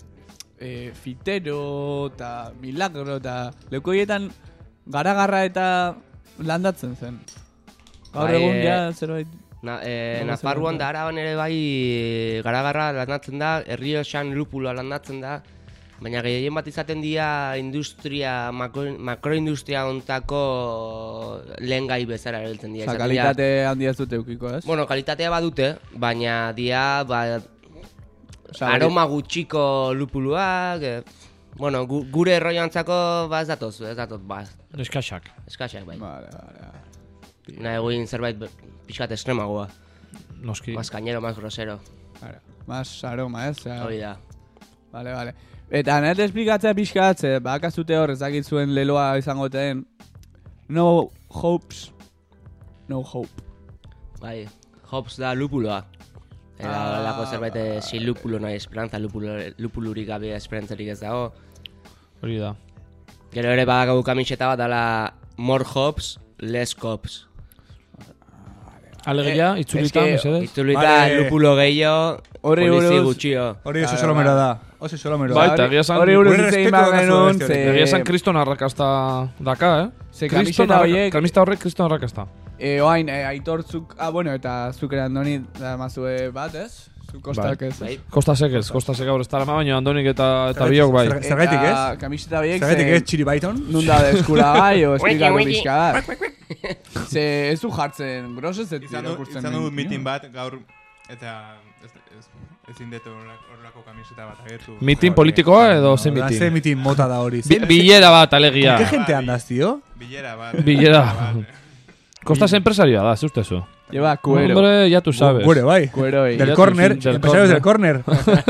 Fitero eta Milagro eta lekoietan garagarra eta landatzen zen. Gaur Bai, egun ja zerbait. Nafarroan da Araban ere bai garagarra landatzen da, Errioxan lupuloa landatzen da, baina gehien bat izaten dira industria, makroindustria ontako lehen gai bezala erabiltzen dira. Kalitate handia zute eukiko, ez? Bueno, kalitatea badute, baina dia aroma gutxiko lupuloak, bueno, gure erroiantzako ez datoz, Eskaxak. Eskaxak, bai. Vale. Nahi egoin zerbait pixkat estremagoa. Noski. Más cañero, más grosero. Más aroma, ez? Hori da. Vale. Eta nire esplikatzea pixkat, bakazute hor ezakit zuen leloa izango den. No hopes, no hope. Bai, hops da lupuloa. Eta lako zerbait sin lupulo nahi esperantza, lupulurik gabe esperantzarik ez dago. Hori da. Gero ere badakagu kamiseta bat dala more hops, less cops. Alegia, itzulita, mesedez? Itzulita lupulo gehiago, polizi gutxio. Hori oso solomero da. Oso solomero da. Baita, egia esan... Hori buruz itzein bagenun, egia esan kriston arrakasta daka, Ze kamiseta horiek... Kamiseta horrek kriston arrakasta. Oain, aitortzuk... bueno, eta zukera Andoni da mazue bat, ez? Kostak ez. Kostasek gaur ez talama, baina Andonik eta biok bai. Zergaitik ez? Kamiseta horiek... Zergaitik ez, Txiri Baiton? Nunda da eskula bai, o esplikatu pixka bat. Ze ez du jartzen, grosez ez irakurtzen. Izan du mitin bat gaur, eta ezin detu horrelako kamiseta bat agertu. Mitin politikoa edo zen mitin? Ze mitin mota da hori. Bilera bat, alegia. ¿Con qué gente andas, tío? Bilera bat. Kostas empresarioa da, zustezu. Lleva cuero. Hombre, ya tú sabes. Cuero, bai. Cuero, del corner, empresarios del corner.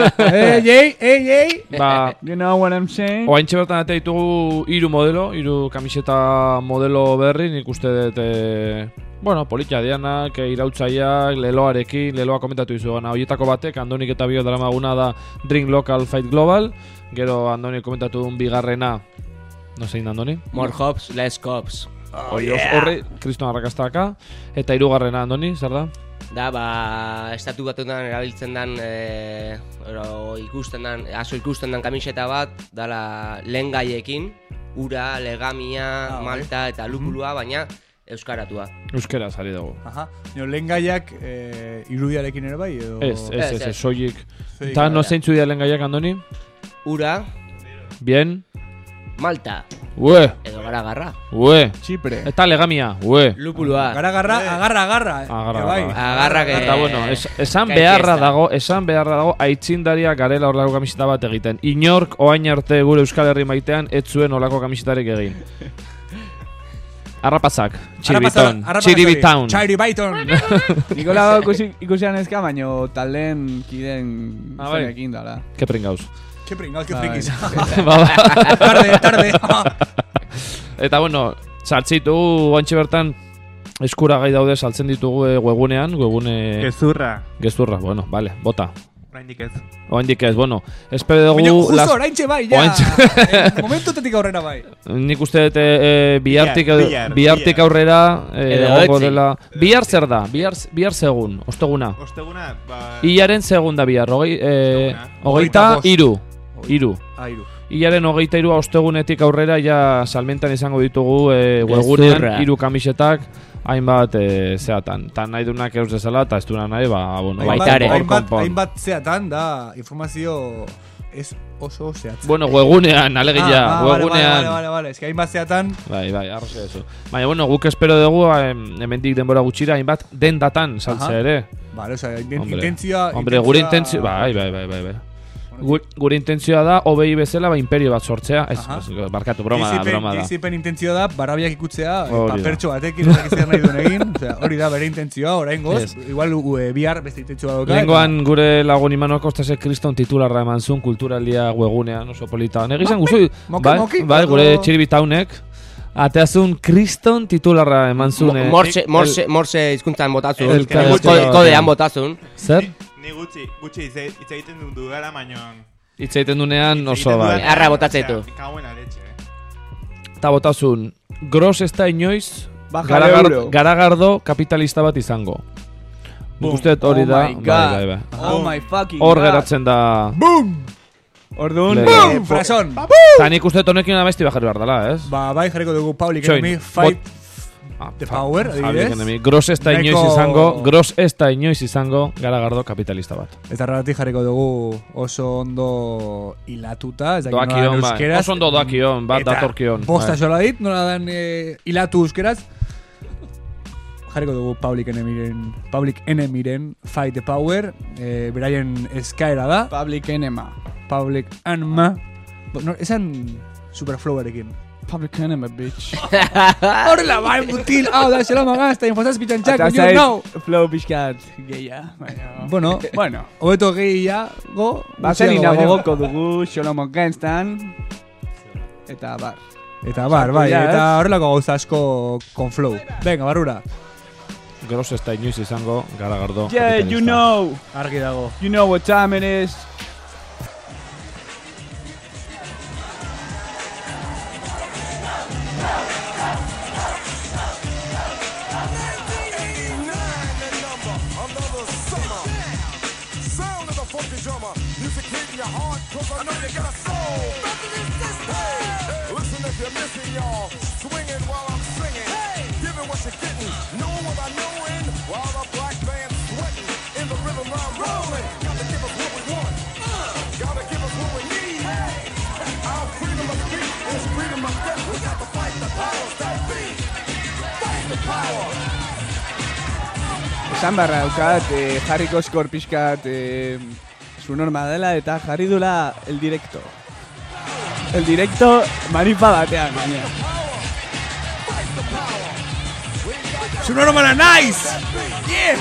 Ey. Ba, you know what I'm saying? Oaintxe bertan eta ditugu 3 kamiseta modelo berri, nik uste dut, bueno, politia dianak, irautzaiak, leloa komentatu izu gana. Horietako batek, Andonik eta bio daramaguna da Drink Local, Fight Global. Gero Andonik komentatu duen bigarrena, no zein da Andoni? More hops, less cops. Horri, kriston arrakastaka. Eta 3. Andoni, zer da? Da, estatu batuetan erabiltzen dan, ikusten dan kamiseta bat, dala lehen gaiekin, ura, legamia, malta eta lupulua, baina euskaratua. Euskara zari dugu. Aha. Lehen gaiak irudiarekin ere bai? Ez, soilik. Eta no zeintzu dira lehen gaiak, Andoni? Ura. Bien. Malta. Ue. Edo garagarra. Ue. Chipre. Eta legamia. Ue. Lupulua. Garagarra, agarra. Agarra que... Eta bueno, esan beharra dago aitzindaria garela horlako kamiseta bat egiten. Inork oain arte gure Euskal Herri maitean ez zuen horlako kamisetarik egin. Arrapazak. Txiribitown. Nikola ikusian ezka, baino taldeen kiden zenekin dala. Ke pringauz. Ke frikis. Tarde. Eta bueno, saltzitu oantxe bertan eskuragai daude saltzen ditugu webgunean. Gezurra, bueno, vale, bota. Oraindik ez, bueno, espero dugu... Baina, justo oraintxe bai, ja. Momentutetik aurrera bai. Nik uste dut bihartik aurrera egongo dela... Bihar zer da? Bihar segun, osteguna. Osteguna, ba... Iaren segunda bihar, 23. Ilaren 23 ostegunetik aurrera ja salmentan izango ditugu webgunean 3 kamisetak hainbat zeatan. Ta nahi dunak eus dezala, eta ez duena nahi, bueno, hainbat zeatan da informazio ez oso zehatzen. Bueno, webgunean, alegia, webgunean. Vale, eski hainbat zeatan. Bai, arroze eso. Baina, bueno, guk espero dugu, hemendik denbora gutxira, hainbat dendatan saltzea ere. Vale, osea, intentzioa... Hombre, gure intentzioa... Bai. Gure intentzioa da, OBI bezala, imperio bat sortzea. Barkatu, broma da. Dizipen intentzioa da, barrabiak ikutzea, papertxo batekin ezak nahi duen egin. Hori da, bere intentzioa, orain goz. Igual bihar beste intentzioa doka. Lengoan gure lagun Imanol Kostasek kriston titularra eman zuen kulturaldia webunean, oso polita. Negizan guztu, bai, gure txiribitaunek. Ateazun kriston titularra eman zuen. Morse hizkuntzan botazun. Kodean botazun. Zer? Ni gutxi hitz egiten du gara, bainoan. Hitz egiten dunean oso bai. Arra botatzetu. Kauen aletxe, Ta botazun, gros ez da inoiz garagardo kapitalista bat izango. Guztet hori da. Bai. Oh my fucking hor geratzen da. Boom! Orduan, frason. Ta nik uste tonekien abesti bajarri behar dela, ez? Bai, jarriko dugu Public Enemy, Fight the Power, adibidez. Gros ez da inoiz izango garagardo kapitalista bat. Eta horregatik jarriko dugu oso ondo hilatuta, ez da doakion, euskeraz. Oso ondo doakion, bat datorkion. Eta bosta xola dit, nola dan hilatu euskeraz. Jarriko dugu Public Enemyren Fight the Power, beraien eskaera da. Public Enema. Esan Superflowerekin. Public Enemy, bitch. Horrela, bai, mutil. Da, xela magazta, infosaz pitantxak. Eta zait, flow pixkat geia. Bueno, hobeto gehiago. Bazen inagogoko dugu, xela magaztan. Eta bar, bai. Eta horrelako gauza asko con flow. Venga, barrura. Gros ez da inoiz izango garagardo kapitalista. Yeah, you know. Argi dago. You know what time it is. Esan barra daukat, jarriko skor pixkat su norma dela eta jarri dula el directo. El directo manipa batean, baina. Su norma la nice! Yeah!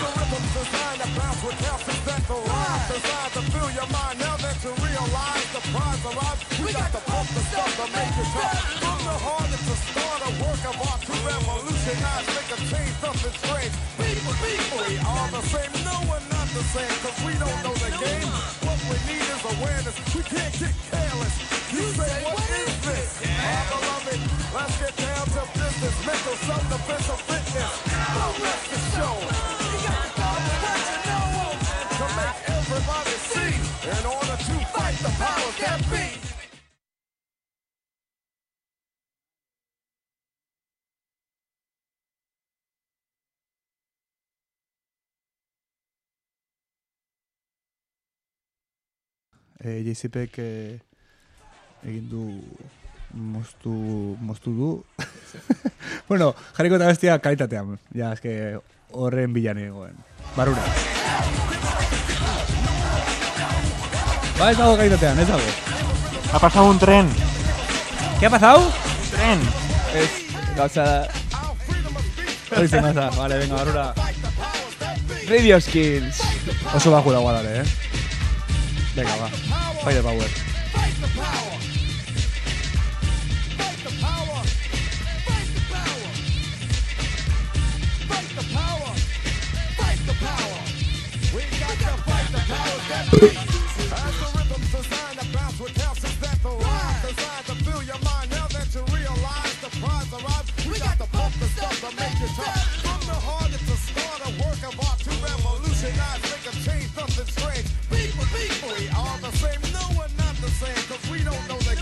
We are the same, no we're not the same, cause we don't know the game. What we need is awareness, we can't get careless. You say, what is this? I love it, let's get down to business. Mental self-defense of fitness. Don't let the show. You got to let you know. To make everybody see, in order to fight the powers that be. JCPek egin du moztu du. Bueno, jarriko eta bestia kalitatean. Ja, eske horren bilan egoen. Barrura. Ba, ez dago kalitatean, ez dago. Ha pasado un tren. ¿Qué ha pasado? Un tren. Ez, gauza da. Hori zen gauza. Vale, venga, barrura. Radio Skills. Oso bajo dagoa dale, Venga, va. Fight the power. We are the same, no we're not the same, cause we don't know the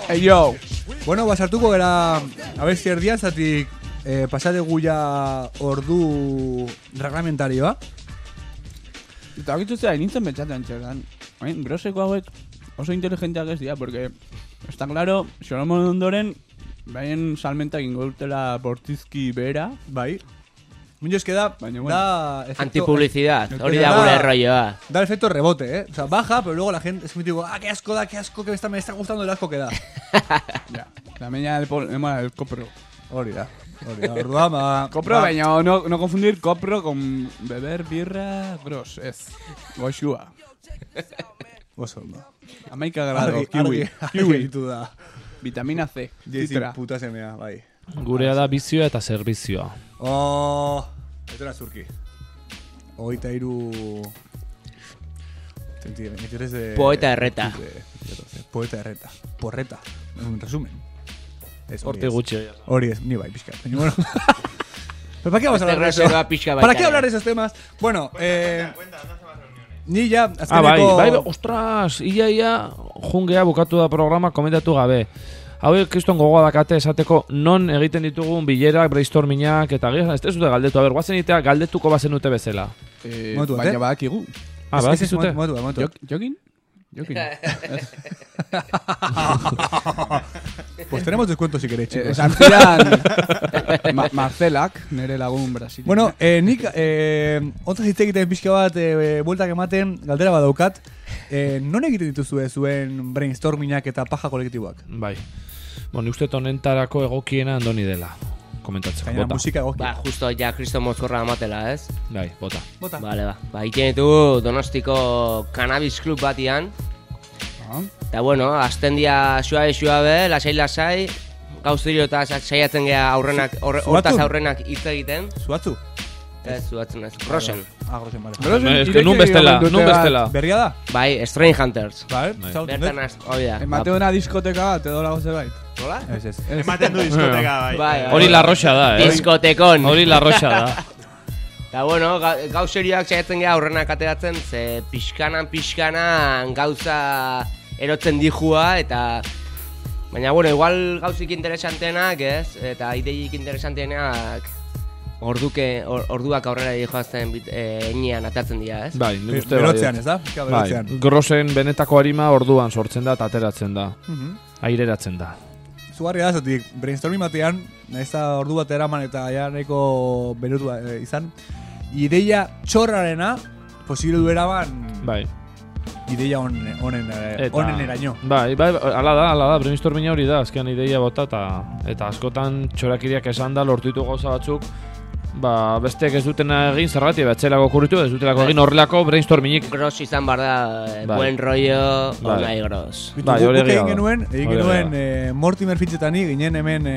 Hey, yo! Bueno, basartuko gara abesti erdian, zatik pasategu ja ordu reglamentarioa. Eta hau zera, nintzen betxatzen txeran. Groseko hauek oso inteligenteak ez dira, porque está claro, Solomon ondoren, baien salmentak ingo dutela bortizki bera. Bai. Minio eske da, da efecto, antipublicidad, hori da gure rolloa. Da el efecto rebote, O sea, baja, pero luego la gente es muy tipo, qué asco, que me está gustando el asco que da. Ya, la meña del copro. Hori da. Orduan, Copro, baina no confundir copro con beber birra gros, ez. Goxua. Oso, no. Amaika grado, kiwi. Kiwi. Da. Vitamina C. Citra. Puta semea, bai. Gurea da bizioa eta zerbizioa. Oh, etora zurki. 23... Poeta erreta. Poeta erreta. Porreta. En resumen. Horte gutxi. Hori es, ni bai, pixka. Bueno. ¿Pero para qué vamos a hablar de eso? ¿Para qué hablar de esos temas? Bueno, ni ya azkeneko... Bai, ostras, ia, jungea bukatu da programa komentatu gabe. Hauek kriston gogoa dakate esateko non egiten ditugun bilerak, brainstormingak eta gehien, ez dute galdetu. Guazen itea galdetuko bazen dute bezala. Baina badakigu. Badakizute? Jokin? Pues tenemos descuento si queréis, chicos. Esan zidan Marcelak, nere lagun Brasil. Bueno, nik ontza hitz egiten pixka bat bueltak ematen galdera badaukat. Non egiten dituzue zuen brainstormingak eta paja kolektiboak? Bai. Bueno, uste honentarako egokiena andoni dela. Komentatzen, Gaina, bota. musika egoki. Ba, justo ja Kristo mozkorra amatela, ez? Bai, bota. Vale, ba, iten ditugu Donostiko Cannabis Club batian. Eta bueno, azten dia suabe, lasai, gauzirio eta saiatzen geha hortaz aurrenak hitz egiten. Zuatzu? Ez, zuatzen ez. Grosen. Grosen, vale. Ez que nun bestela. Berria da? Bai, Strange Hunters. Bai, bertan hori da. Emate una diskoteka bat edo lago zerbait. Nola? Ez. Ematen du diskoteka, bai. Hori la roxa da, Diskotekon. Hori la roxa da. Eta bueno, gauzerioak saiatzen geha aurrenak ateratzen, ze pixkanan gauza erotzen dijua, eta... Baina, bueno, igual gauzik interesantenak, ez? Eta ideik interesantenak orduak aurrera dijoazten enean atatzen dira, ez? Bai, nik uste berotzean, ez da? Bai, grosen benetako harima orduan sortzen da eta ateratzen da. Aireratzen da. Zugarria da, zotik, brainstorming batean, nahiz da ordu bat eraman eta ja nahiko berotu izan, ideia txorrarena posible du eraman... Bai. Ideia honen eraino. Bai, ala da, brainstorminga hori da, azkean ideia bota eta askotan txorakiriak esan da lortutu gauza batzuk, ba, besteek ez dutena egin zerrati, batzelako okurritu, ez dutelako egin horrelako brainstormingik. Gros izan bar da, buen rollo, onai gros. Bai, hori egin genuen Mortimer Fitzetani, ginen hemen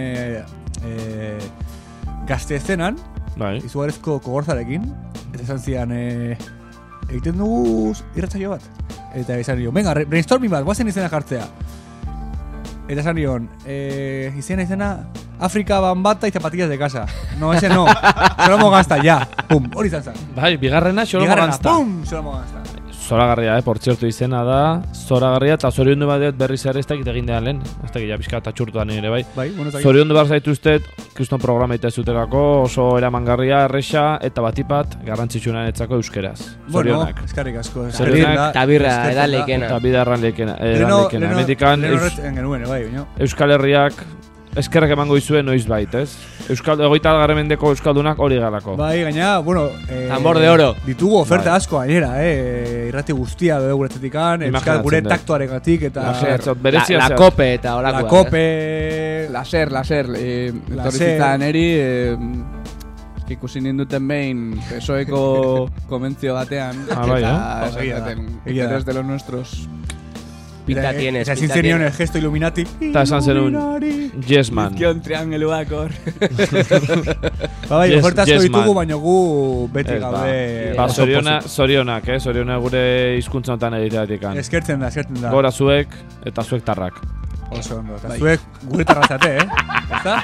gazte eszenan, izugarezko kogorzarekin, eta esan zian, egiten dugu irratsaio bat. Eta esan nion, venga, brainstorming bat, guazen izena jartzea. Eta esan nion, izena, Afrika Bambata y zapatillas de casa. No, ese no. Solomo Gazta, ya. Pum, hori zantzan. Bai, bigarrena Solomo Gazta. Pum, Solomo Gazta. Zoragarria, por cierto, izena da. Zoragarria eta zoriondu bat berriz ere ez dakit egin dean lehen. Ez dakit, ja pixka eta txurtu da nire, bai. Zoriondu behar zaituztet, kriston programa itezuterako, oso eramangarria, erresa, eta batipat, garrantzitsunan etzako euskeraz. Zorionak. Bueno, eskarrik asko. Zorionak, tabirra, edaleikena. Tabirra erranleikena. Emetikan, Euskal Herriak, eskerrak emango izuen noiz bait, ez? Egoita mendeko euskaldunak hori galako. Bai, gaina, bueno... tambor de oro. Ditugu oferta asko gainera, irrati guztia dugu guretetikan, euskal gure taktuaregatik, eta... La kope eta La olakoa. kope... Laser, etorrizitzan eri... ikusi ninduten behin PSOEko konbentzio batean. Bai, Interés de los nuestros... Pinta tienes, pinta tienes. Zenion el gesto Illuminati. Eta esan zenun, yes man. Izkion triangeluak hor. Bai, oferta asko ditugu, baina gu beti gaude... Ba, zorionak, zorionak gure hizkuntzonetan egiteatik. Eskertzen da. Gora zuek eta zuek tarrak. Oso ondo, eta zuek gure tarratzate, Ezta?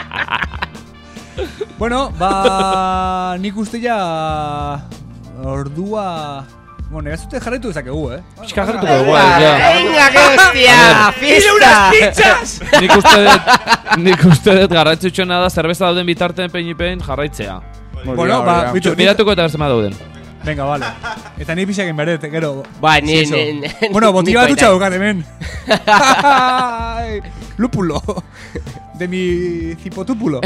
Bueno, ba... nik uste ja... Ordua... Bueno, negazute jarraitu dezakegu, Pixka jarrituko dugu, ja. Venga, que hostia, fiesta! Nik uste dut garrantzitsuena da zerbeza dauden bitartean peinipen jarraitzea. Bueno, ba, bitu. Miratuko eta berzema dauden. Venga, vale. Eta ni pixak inberet, gero. Ba, ni... Bueno, botila bat utxa dukat, hemen. Lúpulo. De mi cipotúpulo.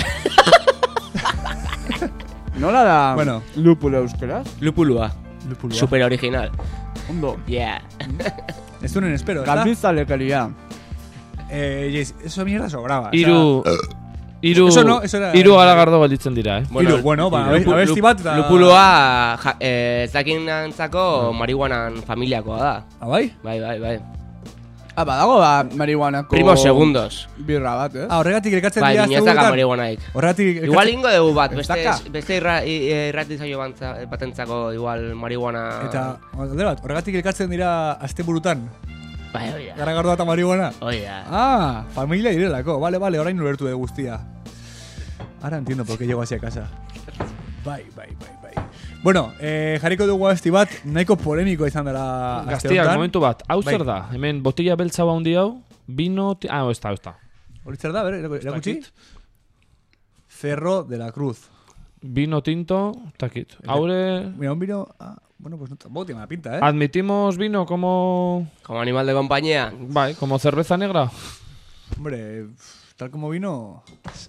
Nola da Bueno. lupulo euskeraz? Lupulua. Super original. Ondo. Yeah. Ez dunen espero, ¿verdad? Gambizalekeria. Eso mierda sobraba. Hiru Eso era... Hiru garagardo gelditzen dira, Bueno, ba, abesti bat eta... Lupulua ez dakinantzako marihuanan familiakoa da. Bai? Bai. Badago ba marihuanako... Primo segundos. Birra bat, horregatik elkatzen bai, dira... Bai, nietaka marihuanaik. Horregatik... Igual ingo dugu bat, beste irratizaio batentzako igual marihuana... Eta, horregatik elkatzen dira asteburutan. Bai, oida. Garagardoa eta marihuana. Oida. Familia direlako. Vale, orain ulertu de guztia. Ahora entiendo por qué llego hacia casa. Bai. Bueno, jarriko dugu abesti bat, nahiko polemiko izan dela Gaztiak, momentu bat, hau zer da? Hemen botilla beltza handi hau, vino... ez da. Hori zer da, erakutsi? Cerro de la Cruz. Vino tinto, takit. Haure... Mira, un vino... Bueno, pues no tiene mala pinta, Admitimos vino como... Como animal de compañía. Bai, como cerveza negra. Hombre, tal como vino...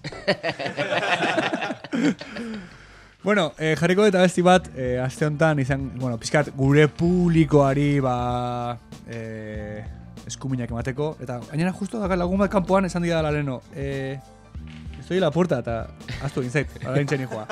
Bueno, jarriko eta besti bat, aste honetan izan, bueno, pizkat gure publikoari eskuminak emateko, eta gainera justo da lagun bat kanpoan esan dira dela leno. Estoy en la puerta eta astu egin zait, orain txeni joa.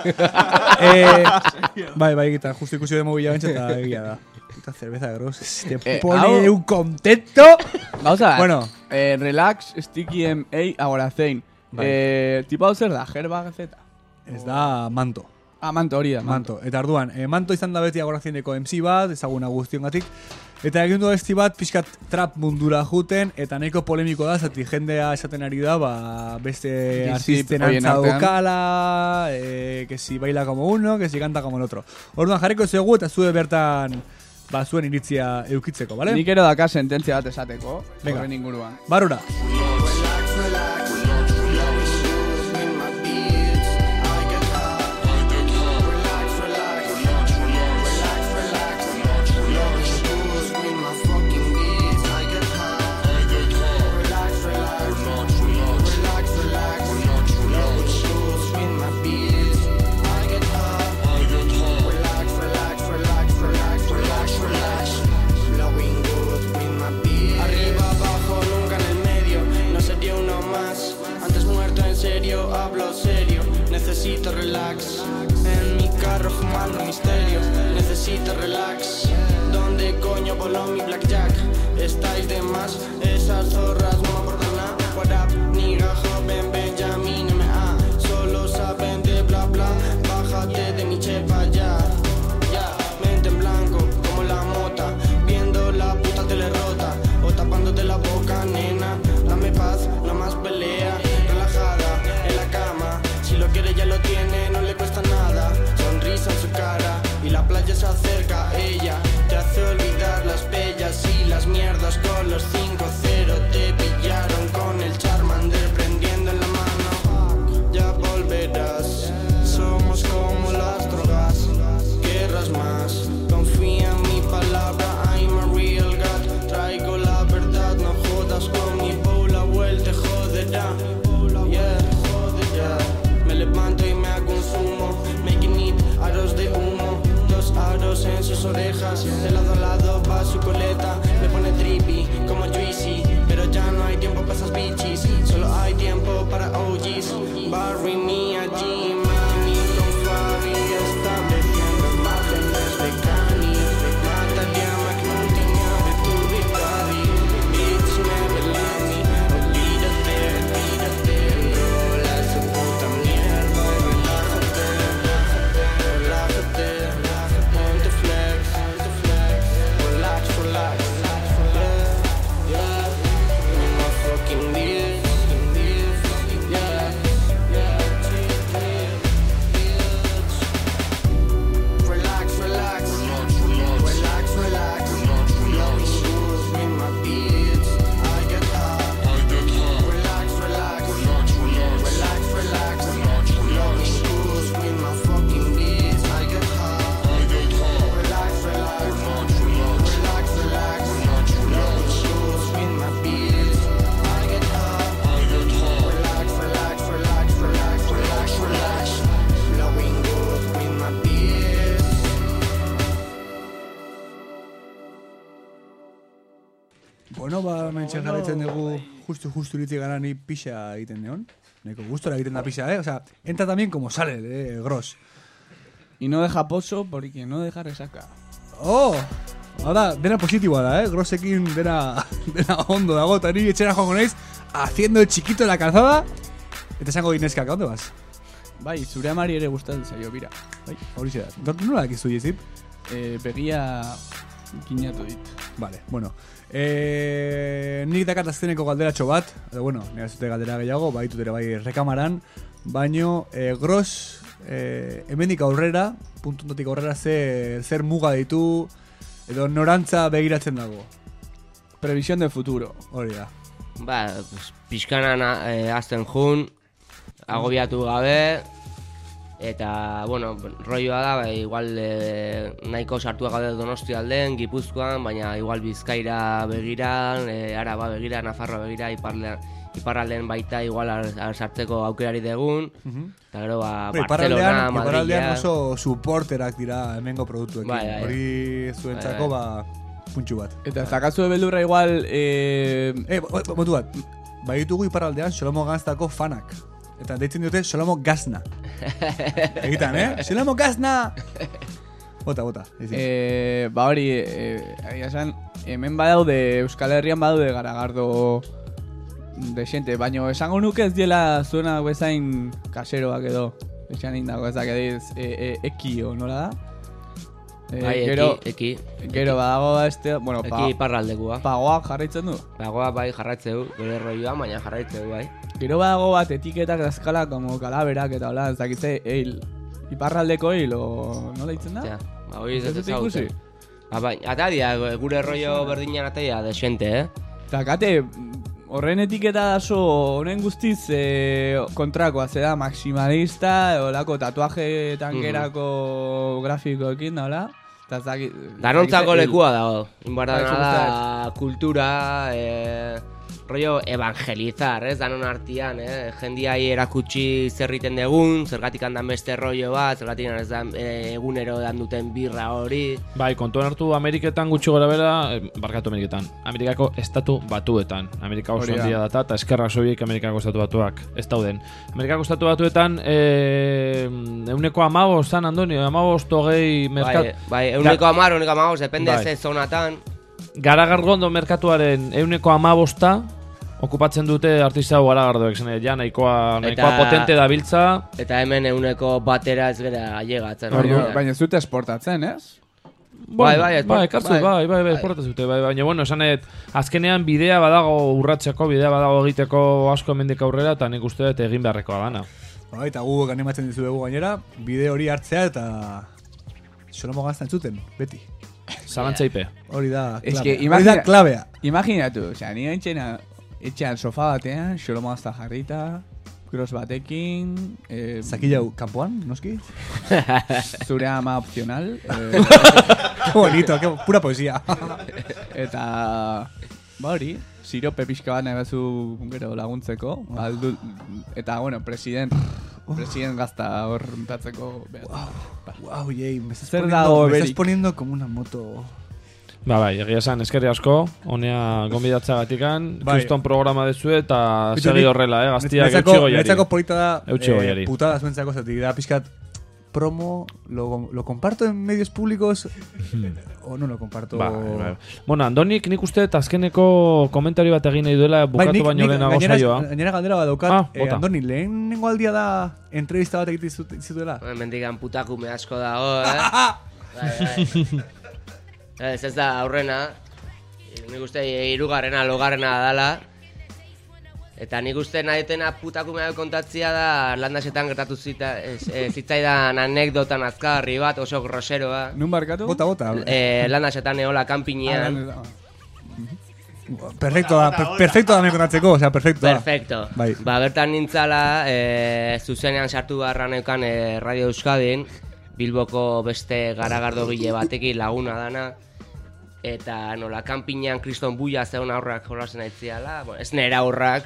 Bai, egiten, justo ikusi de mobila bentsa eta egia da. Puta cerveza gros, te pone un contento. Gauza, bueno, relax, sticky M.A. agorazein. Tipo hau zer da, herba gazeta? Ez da manto. Manto hori da. Manto. Eta arduan, manto izan da beti agorazieneko MC bat, ezaguna guztiongatik. Eta egin du abesti bat pixkat trap mundura juten, eta nahiko polemiko da, zati jendea esaten ari da, beste artisten antza daukala, que si baila como uno, que si canta como el otro. Orduan jarriko zegu eta zue bertan zuen iritzia eukitzeko, bale? Nik ero daka sententzia bat esateko, horren inguruan. Barura. Hablo serio, necesito relax. En mi carro fumando misterio, necesito relax. ¿Dónde coño voló mi blackjack? Estáis de más, esas zorras no me aportan nada. What up, nigga, joven Benjamin M.A. Solo saben de bla bla, bájate de mi chepa ya. Ya, mente en blanco, como la mota, viendo la puta tele rota, o tapándote la boca, nena. Dame paz, no más pelea, relajada en la cama. Si lo quiere ya lo tiene, no le cuesta nada. Sonrisa en su cara y la playa se acerca a ella. Te hace olvidar las bellas y las mierdas con los 5-0. Te pillaron con el Charmander prendiendo en la mano. ba, mentxen jarretzen dugu justu iritzi gara ni pixa egiten neon. Neko gustora egiten da pixa, Osea, entra también como sale, Gros. Y no deja pozo porque no deja resaca. Oh! Ahora, dena positiboa da, Grosekin dena ondo dago, eta ni etxera joango naiz, haciendo el chiquito en la calzada, eta esango Ineskak, ¿a dónde vas? Bai, zure amari ere gustatzen zaio, bira. Bai, horixe da. Nola dakizu Jezip? Begia kinatu dit. Vale, bueno. Nik dakat azkeneko galderatxo bat, edo bueno, nire zute galdera gehiago, baitut ere bai rekamaran, baino, Gros, hemendik aurrera, puntuntotik aurrera zer muga ditu, edo norantza begiratzen dago. Previsión de futuro. Hori da. Ba, pixkanan azten jun, agobiatu gabe, eta, bueno, rolloa da, igual nahiko sartua gaude Donostia aldean, Gipuzkoan, baina igual Bizkaira begiran, Araba begira, Nafarroa begira, iparraldean baita igual sartzeko aukerari degun, eta gero, Barcelona, Madrid. Iparraldean oso supporterak dira hemengo produktuekin. Hori zuentzako, puntxu bat. Eta zakazu beldurra igual... Motu bat, baitugu iparraldean Xolomo Ganztako fanak. Eta deitzen diote Xolomo Gazna. Egitan, Xolomo Gazna! Bota. Ba hori, esan, hemen badaude, Euskal Herrian badaude garagardo de xente, baina esango nuke ez diela zuena bezain kaseroak edo. Esan indago ezak ediz, eki o nola da? Bai, eki. Gero badago beste, bueno, eki iparraldekua. Pagoak jarraitzen du? Pagoak bai jarraitzeu, bere rolloa, baina jarraitzeu bai. Gero badago bat etiketak dazkala, como kalaberak eta hola, ez dakitze, iparraldeko hil, o nola ditzen da? Ba, hori ez ezagutzen. Eta dia, gure rollo berdinan ataia desente, Eta kate, horren etiketa da so, honen guztiz kontrakoa, zeda maximalista, olako tatuajeetan gerako grafikoekin, da hola? Danontzako lekua dago, inbarra da kultura, rollo evangelizar, danon artian, jendiai erakutsi zerriten degun, zergatik handan beste rollo bat, zergatik ez da egunero dan duten birra hori. Bai, kontuan hartu Ameriketan gutxi gora bera, barkatu Ameriketan, Amerikako estatu batuetan. Amerika oso handia data, eta eskerrak sobiek Amerikako estatu batuak, ez dauden. Amerikako estatu batuetan, euneko 15 zan, Andonio, 15-20 merkat... Bai, euneko 15, depende ze zonatan. Garagargondo merkatuaren euneko 15 okupatzen dute artista hau Garagardoek, ja nahikoa potente dabiltza. Eta hemen euneko batera ez gara ailegatzen. Baina zute esportatzen, ez? Bai, esportatzen zute, baina, bueno, esanet, azkenean bidea badago urratzeko, bidea badago egiteko asko hemendik aurrera, eta nik uste dut egin beharrekoa dana. Bai, eta guk animatzen dizuegu gainera, bide hori hartzea eta Xolomo Ganzta entzuten, beti. Zalantzaipe. Hori da klabea. Imaginatu, osea, ni etxean sofa batean, Xolomo Ganzta jarrita, cross batekin... Zakillau, kanpoan, noski? Zure ama opcional. Qué bonito, pura poesía. Eta, ba hori, sirope pixka bat nahi batzu gero laguntzeko. Eta, bueno, president Gazta hor runtatzeko. Wow, jei, me estás poniendo como una moto... Bai, egia esan, eskerri asko, honea gonbidatza gatikan, kriston programa dezu eta segi horrela, gaztiak eutxi goiari. Netzako polita da, putada zuentzako, zetik da pixkat promo, lo comparto en medios públicos o no lo comparto. Bai. Bueno, Andonik nik uste azkeneko komentario bat egin nahi duela bukatu baino lehenago saioa. Gainera galdera bat daukat, Andoni, lehenengo aldia da entrevista bat egiten zituela? Mendigan putakume asko dago, Bai. Ez da aurrena, nik uste hirugarrena, logarrena dala. Eta nik uste nahitena putakumea kontatzia da Landasetan gertatu zitzaidan anekdotan azkarri bat, oso groseroa. Nun barkatu? Bota. Landasetan eola kanpinean. Perfecto da me kontatzeko, osea, perfecto. Perfecto. Ba, bertan nintzala, zuzenean sartu barra neukan Radio Euskadin, Bilboko beste garagardo gile batekin laguna dana. Eta nola kanpinean kriston buia zeon aurrak jolasen aitziala, ez nera aurrak,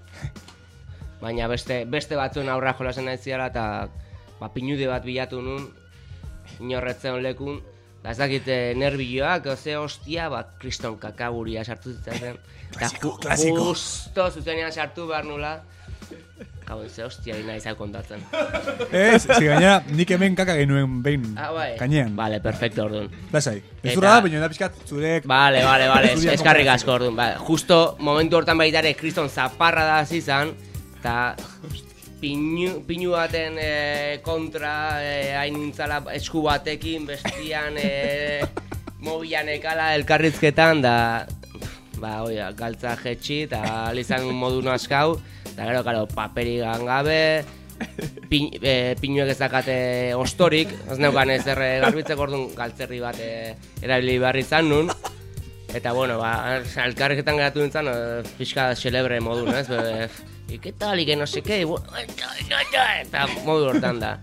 baina beste batzuen aurrak jolasen aitziala, eta pinude bat bilatu nun, inorretzeon lekun, Da ez dakit nervioak, ze hostia, kriston kakaburia sartu zitzaten. Eta justo zuzenean sartu behar nula. Gau, ze hostia dina izan kontatzen. Gainera, nik hemen kaka genuen behin gainean. Vale, perfecto, orduan. Lasai, bezurra da, baina da pixkat zurek... Vale, eskarrik asko, orduan. Justo momentu hortan baitare kriston zaparra da zizan, eta pinu baten kontra hain nintzala esku batekin, bestian mobilan ekala elkarrizketan, da galtza jetxi, eta alizan modu naskau, eta gero, paperi gangabe, pinuek ez dakate ostorik, ez neukan ez garbitzeko orduan galtzerri bat erabili behar izan nun, eta bueno, elkarrizketan geratu nintzen, pixka celebre modun, ez? Iketal, ike no seke, eta modu hortan da.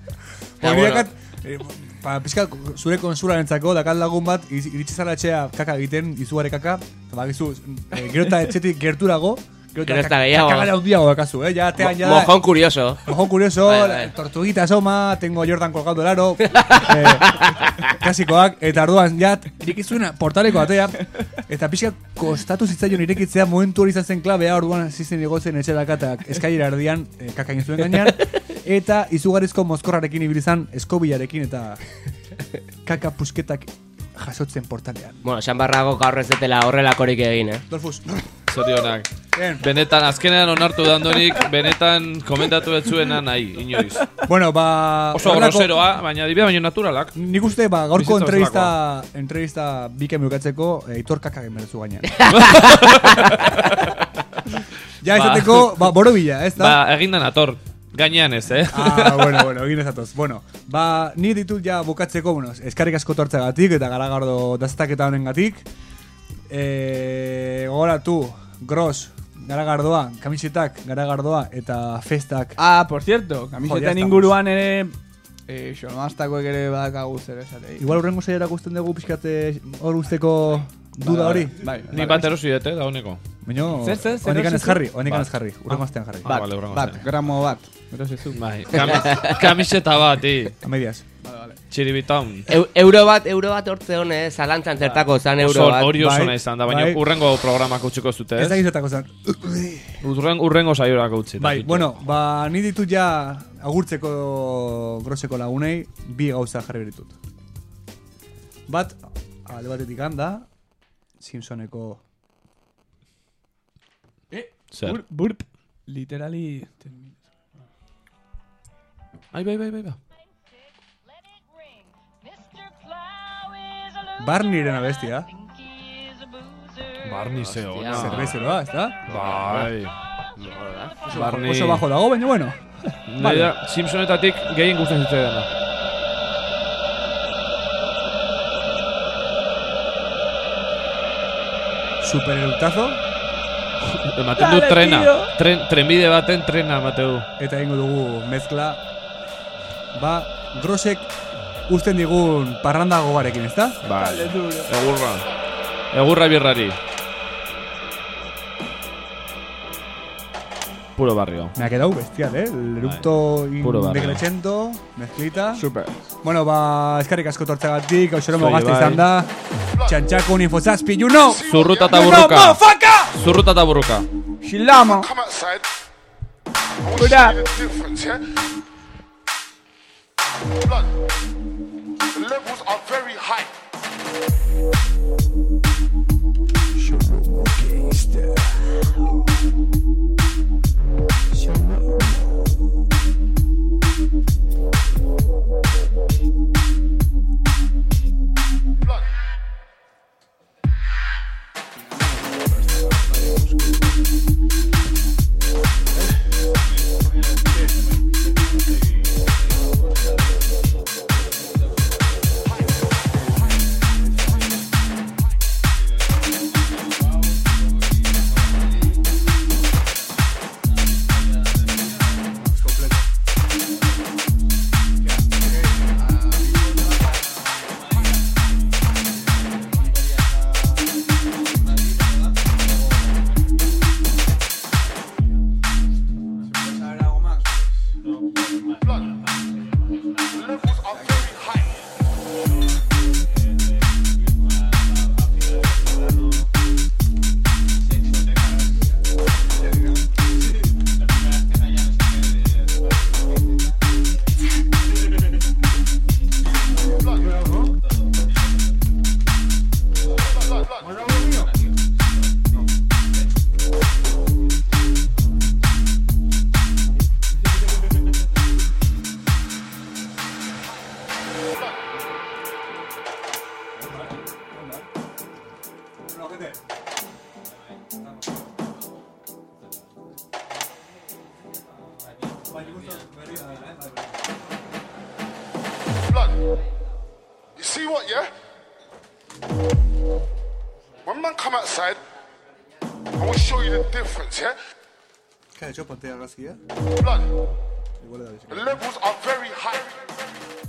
Pizka zure konsularentzako dakat lagun bat iritsi zara etxea kaka egiten, izugarri kaka, eta bakizu, gero eta etxetik gerturago, gero eta gehiago. Kakagara hundiago dakazu, ya tean ya... Mojón curioso. Mojón curioso, tortuguita asoma, tengo Jordan colgado el aro, klasikoak, eta orduan, ja, irikizuena portaleko atea, eta pixka kostatu zitzaion irekitzea momentu hori izatzen klabea, orduan zizen egotzen etxeraka eta eskailera erdian, kaka egin zuen gainean, eta izugarrizko mozkorrarekin ibilizan, eskobilarekin eta kaka pusketak jasotzen portalean. Bueno, esan barrago gaur ez detela horrelakorik egin, Dolfus. Zorionak. Benetan, azkenean onartu dandonik, benetan komentatu betzuena nahi, inoiz. Bueno, oso groseroa, baina dibia baino naturalak. Nik uste, gaurko entrevista bike meukatzeko, Aitor kakagen merezu gainean. Ja, esateko, borobila, ez da? Egindan ator. Gainean ez, Bueno, egin ez atoz. Bueno, ni ditut ja bukatzeko, eskarrik asko tortzagatik eta Garagardo daztaketa honen gatik. Gogoratu, Gros, Garagardoa, kamisetak, Garagardoa eta festak. Por cierto, kamisetan inguruan ere xolmaztakoek ere badakagu zer esatei. Igual urrengo zeiera gusten dugu pixkate hor usteko duda hori. Nik bat erosi dute, da honeko. Baina, honekan ez jarri, urrengo astean jarri. Bat, gramo bat. Kamiseta bat, A medias. Txiribitaun. Euro bat hortze hone, zalantzan zertako zan euro bat. Hori oso nahi zan da, baina urrengo programak utxiko zute, ez? Ez da gizertako zan. Urrengo saiorak utzi. Bueno, ni ditut ja agurtzeko Groseko lagunei, bi gauza jarri beritut. Bat, alde batetik handa, Simpsoneko... Burp. Literally... Bai. Barneyren abestia. Barney zeo, no. Cervezeroa, ez da? Bai. Barney... Oso bajo dago, baina bueno. Simpsonetatik gehien gusten zitzai dena. Super erutazo. Ematen du trena. Trenbide baten trena ematen du. Eta egingo dugu mezkla. Grosek usten digun parranda gogarekin, ez da? Bai. Egurra birrari. Puro barrio. Me ha quedado bestial, El eructo indecrechento, mezclita. Super. Bueno, eskarrik asko tortzagatik, hauxeromo gazte izan da. Txantxako un infosazpi, you know! Zurruta eta burruka. Zurruta eta burruka. Xilamo. What up? The levels are very high. You see what, yeah? When man come outside, I will show you the difference, yeah? ¿Qué ha hecho? Ponte argazkia. Blood. The levels are very high.